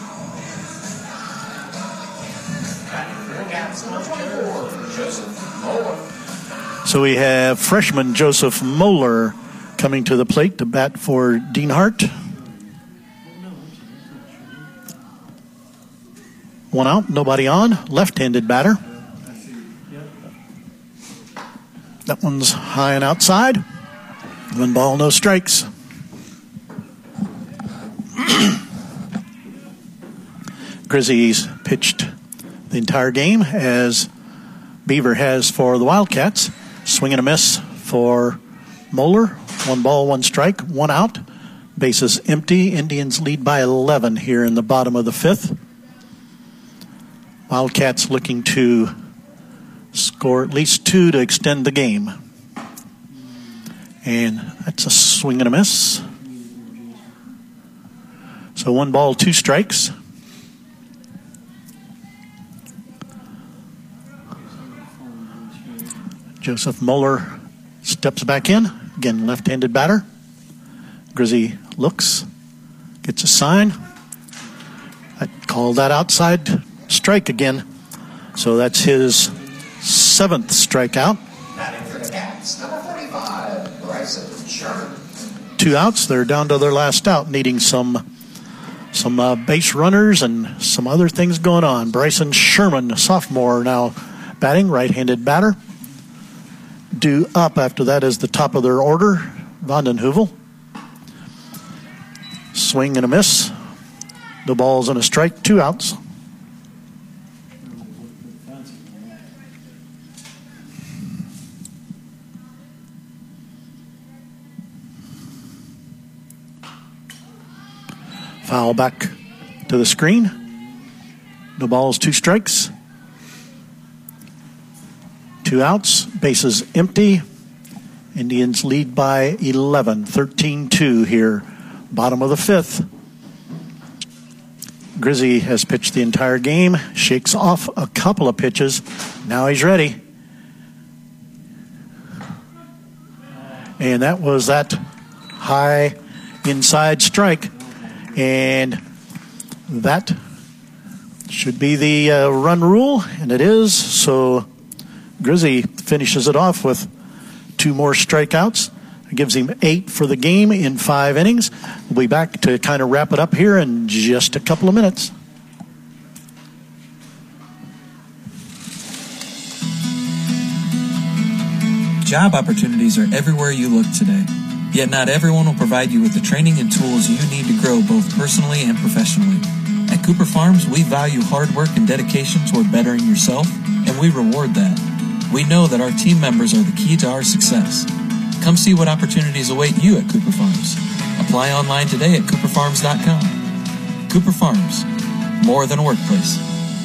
So we have freshman Joseph Moeller coming to the plate to bat for Dean Hart. 1 out, nobody on. Left-handed batter. That one's high and outside. 1 ball, no strikes. Grizzlies pitched the entire game as Beaver has for the Wildcats. Swing and a miss for Moeller. 1 ball, 1 strike, 1 out. Bases empty. Indians lead by 11 here in the bottom of the 5th. Wildcats looking to score at least 2 to extend the game. And that's a swing and a miss. So 1 ball, 2 strikes. Joseph Moeller steps back in. Again, left-handed batter. Grizzy looks, gets a sign. I called that outside strike again. So that's his 7th strikeout. Batting for the Cats, number 45, Bryson Sherman. 2 outs. They're down to their last out, needing some base runners and some other things going on. Bryson Sherman, sophomore, now batting, right-handed batter. due up after that is the top of their order, Vanden Heuvel. Swing and a miss. The ball's in a strike, 2 outs. Foul back to the screen. The ball's 2 strikes. 2 outs. Bases empty. Indians lead by 11, 13-2 here. Bottom of the 5th. Grizzy has pitched the entire game. Shakes off a couple of pitches. Now he's ready. And that was that high inside strike. And that should be the run rule, and it is. So Grizzy finishes it off with 2 more strikeouts. It gives him 8 for the game in 5 innings. We'll be back to kind of wrap it up here in just a couple of minutes. Job opportunities are everywhere you look today. Yet not everyone will provide you with the training and tools you need to grow both personally and professionally. At Cooper Farms, we value hard work and dedication toward bettering yourself, and we reward that. We know that our team members are the key to our success. Come see what opportunities await you at Cooper Farms. Apply online today at cooperfarms.com. Cooper Farms, more than a workplace.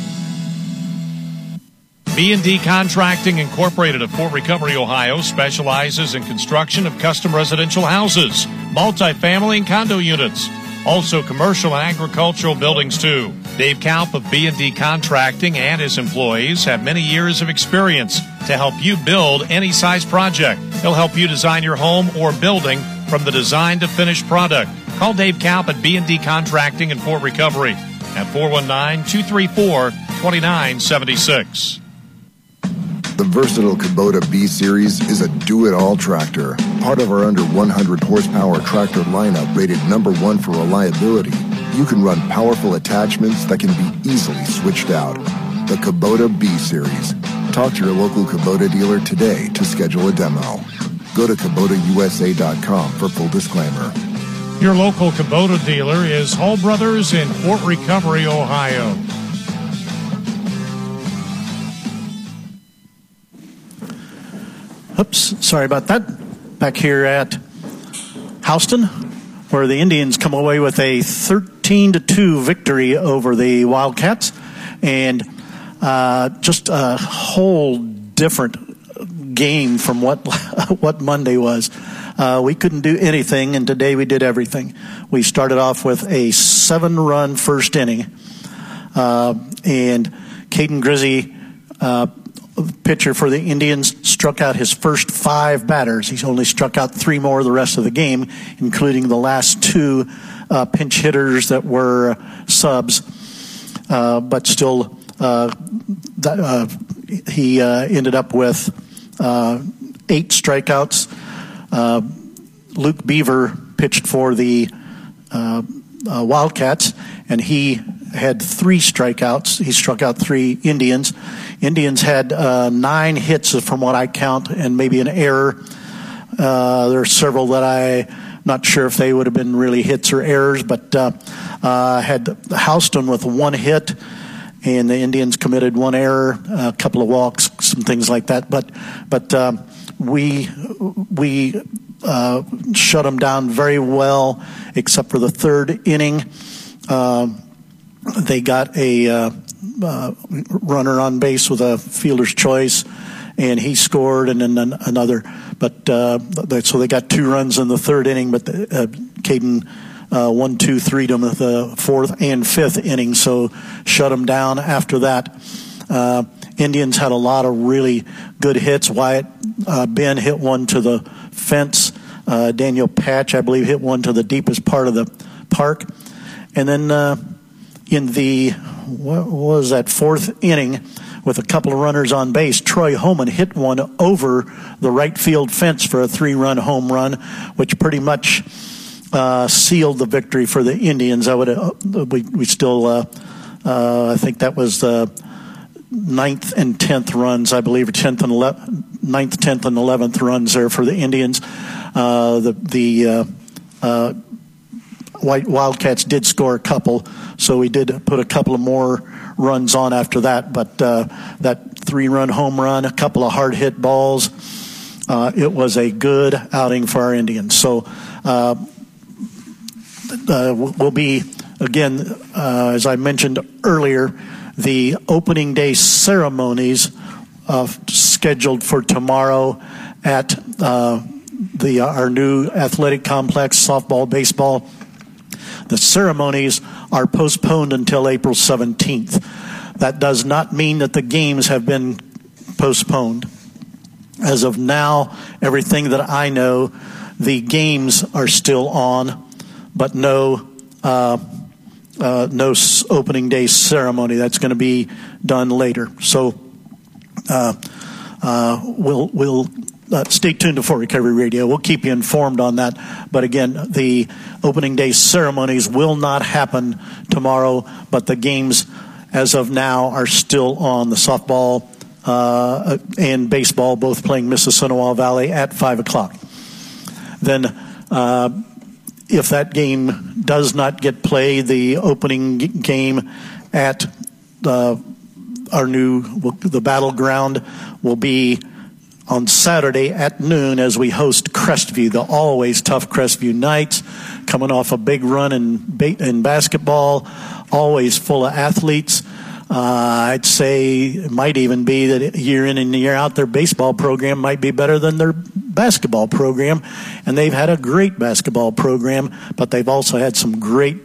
B&D Contracting Incorporated of Fort Recovery, Ohio, specializes in construction of custom residential houses, multifamily and condo units, also commercial and agricultural buildings too. Dave Kaup of B&D Contracting and his employees have many years of experience to help you build any size project. He'll help you design your home or building from the design to finished product. Call Dave Kaup at B&D Contracting in Fort Recovery at 419-234-2976. The versatile Kubota B-Series is a do-it-all tractor, part of our under 100 horsepower tractor lineup rated #1 for reliability. You can run powerful attachments that can be easily switched out. The Kubota B-Series. Talk to your local Kubota dealer today to schedule a demo. Go to KubotaUSA.com for full disclaimer. Your local Kubota dealer is Hall Brothers in Fort Recovery, Ohio. Oops, sorry about that. Back here at Houston, where the Indians come away with a 13-2 victory over the Wildcats, and just a whole different game from what Monday was. We couldn't do anything, and today we did everything. We started off with a 7-run first inning, and Caden Grizzy, pitcher for the Indians, struck out his first 5 batters. He's only struck out 3 more the rest of the game, including the last 2 pinch hitters that were subs. But still, he ended up with 8 strikeouts. Luke Beaver pitched for the Wildcats, and he had 3 strikeouts. He struck out 3 Indians. Indians had 9 hits from what I count, and maybe an error. There are several that I'm not sure if they would have been really hits or errors, but had Houston with 1 hit, and the Indians committed 1 error, a couple of walks, some things like that. But we shut them down very well, except for the 3rd inning. They got a runner on base with a fielder's choice, and he scored, and then another. But so they got 2 runs in the 3rd inning, but Caden 1-2-3'd them the 4th and 5th inning, so shut them down after that. Indians had a lot of really good hits. Wyatt Ben hit one to the fence. Daniel Patch, I believe, hit one to the deepest part of the park. And then in the, what was that, 4th inning, with a couple of runners on base, Troy Homan hit one over the right field fence for a 3-run home run, which pretty much sealed the victory for the Indians. I think that was 9th and 10th runs, I believe, 9th, 10th, and 11th runs there for the Indians. The Wildcats did score a couple, so we did put a couple of more runs on after that. But that 3-run home run, a couple of hard-hit balls, it was a good outing for our Indians. So we'll be, again, as I mentioned earlier, the opening day ceremonies scheduled for tomorrow at our new athletic complex, softball, baseball. The ceremonies are postponed until April 17th. That does not mean that the games have been postponed. As of now, everything that I know, the games are still on, but no opening day ceremony. That's going to be done later. So we'll stay tuned to Fort Recovery Radio. We'll keep you informed on that. But again, the opening day ceremonies will not happen tomorrow, but the games as of now are still on. The softball and baseball both playing Mississinawa Valley at 5 o'clock. Then if that game does not get played, the opening game at the Battleground will be on Saturday at noon as we host Crestview, the always tough Crestview Knights, coming off a big run in basketball, always full of athletes. I'd say it might even be that year in and year out their baseball program might be better than their basketball program, and they've had a great basketball program, but they've also had some great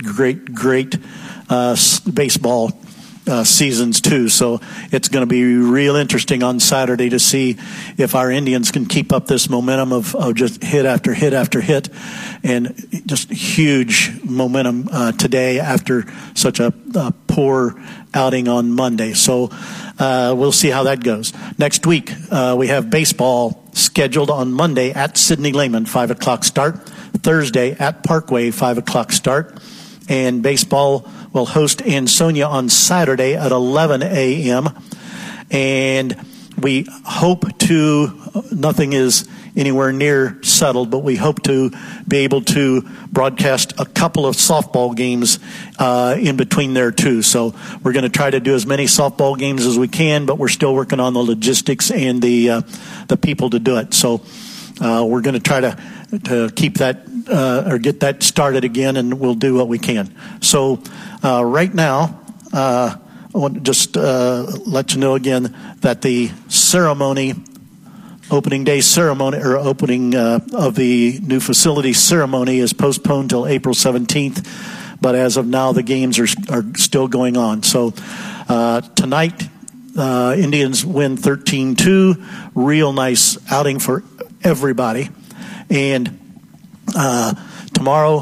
baseball seasons too. So it's going to be real interesting on Saturday to see if our Indians can keep up this momentum of just hit after hit after hit, and just huge momentum today after such a poor outing on Monday. So we'll see how that goes. Next week we have baseball scheduled on Monday at Sidney Lehman, 5 o'clock start. Thursday at Parkway, 5 o'clock start. And baseball will host Ansonia on Saturday at 11 a.m. And we hope to, nothing is anywhere near settled, but we hope to be able to broadcast a couple of softball games in between there too. So we're going to try to do as many softball games as we can, but we're still working on the logistics and the people to do it. So we're going to try to keep that or get that started again, and we'll do what we can. So right now, I want to just let you know again that the ceremony, opening day ceremony, or opening of the new facility ceremony is postponed till April 17th. But as of now, the games are still going on. So tonight, Indians win 13-2. Real nice outing for everybody. And tomorrow,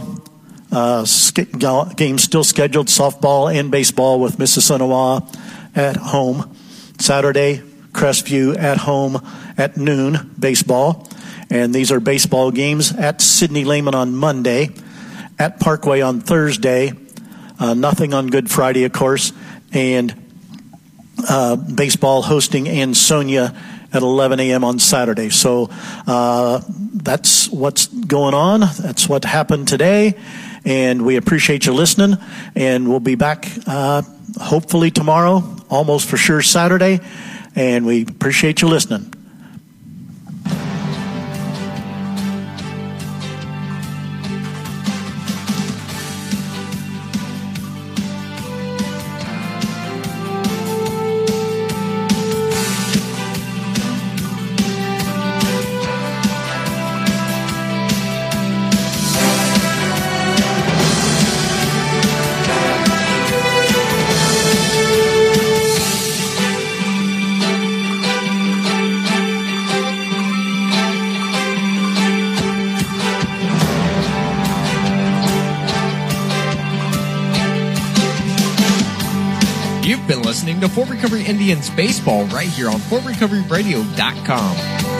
games still scheduled, softball and baseball with Mississinawa at home. Saturday, Crestview at home at noon, baseball. And these are baseball games at Sidney Lehman on Monday, at Parkway on Thursday, nothing on Good Friday, of course, and baseball hosting Ansonia at 11 a.m. on Saturday. So that's what's going on. That's what happened today. And we appreciate you listening. And we'll be back hopefully tomorrow, almost for sure Saturday. And we appreciate you listening. You've been listening to Fort Recovery Indians Baseball right here on FortRecoveryRadio.com.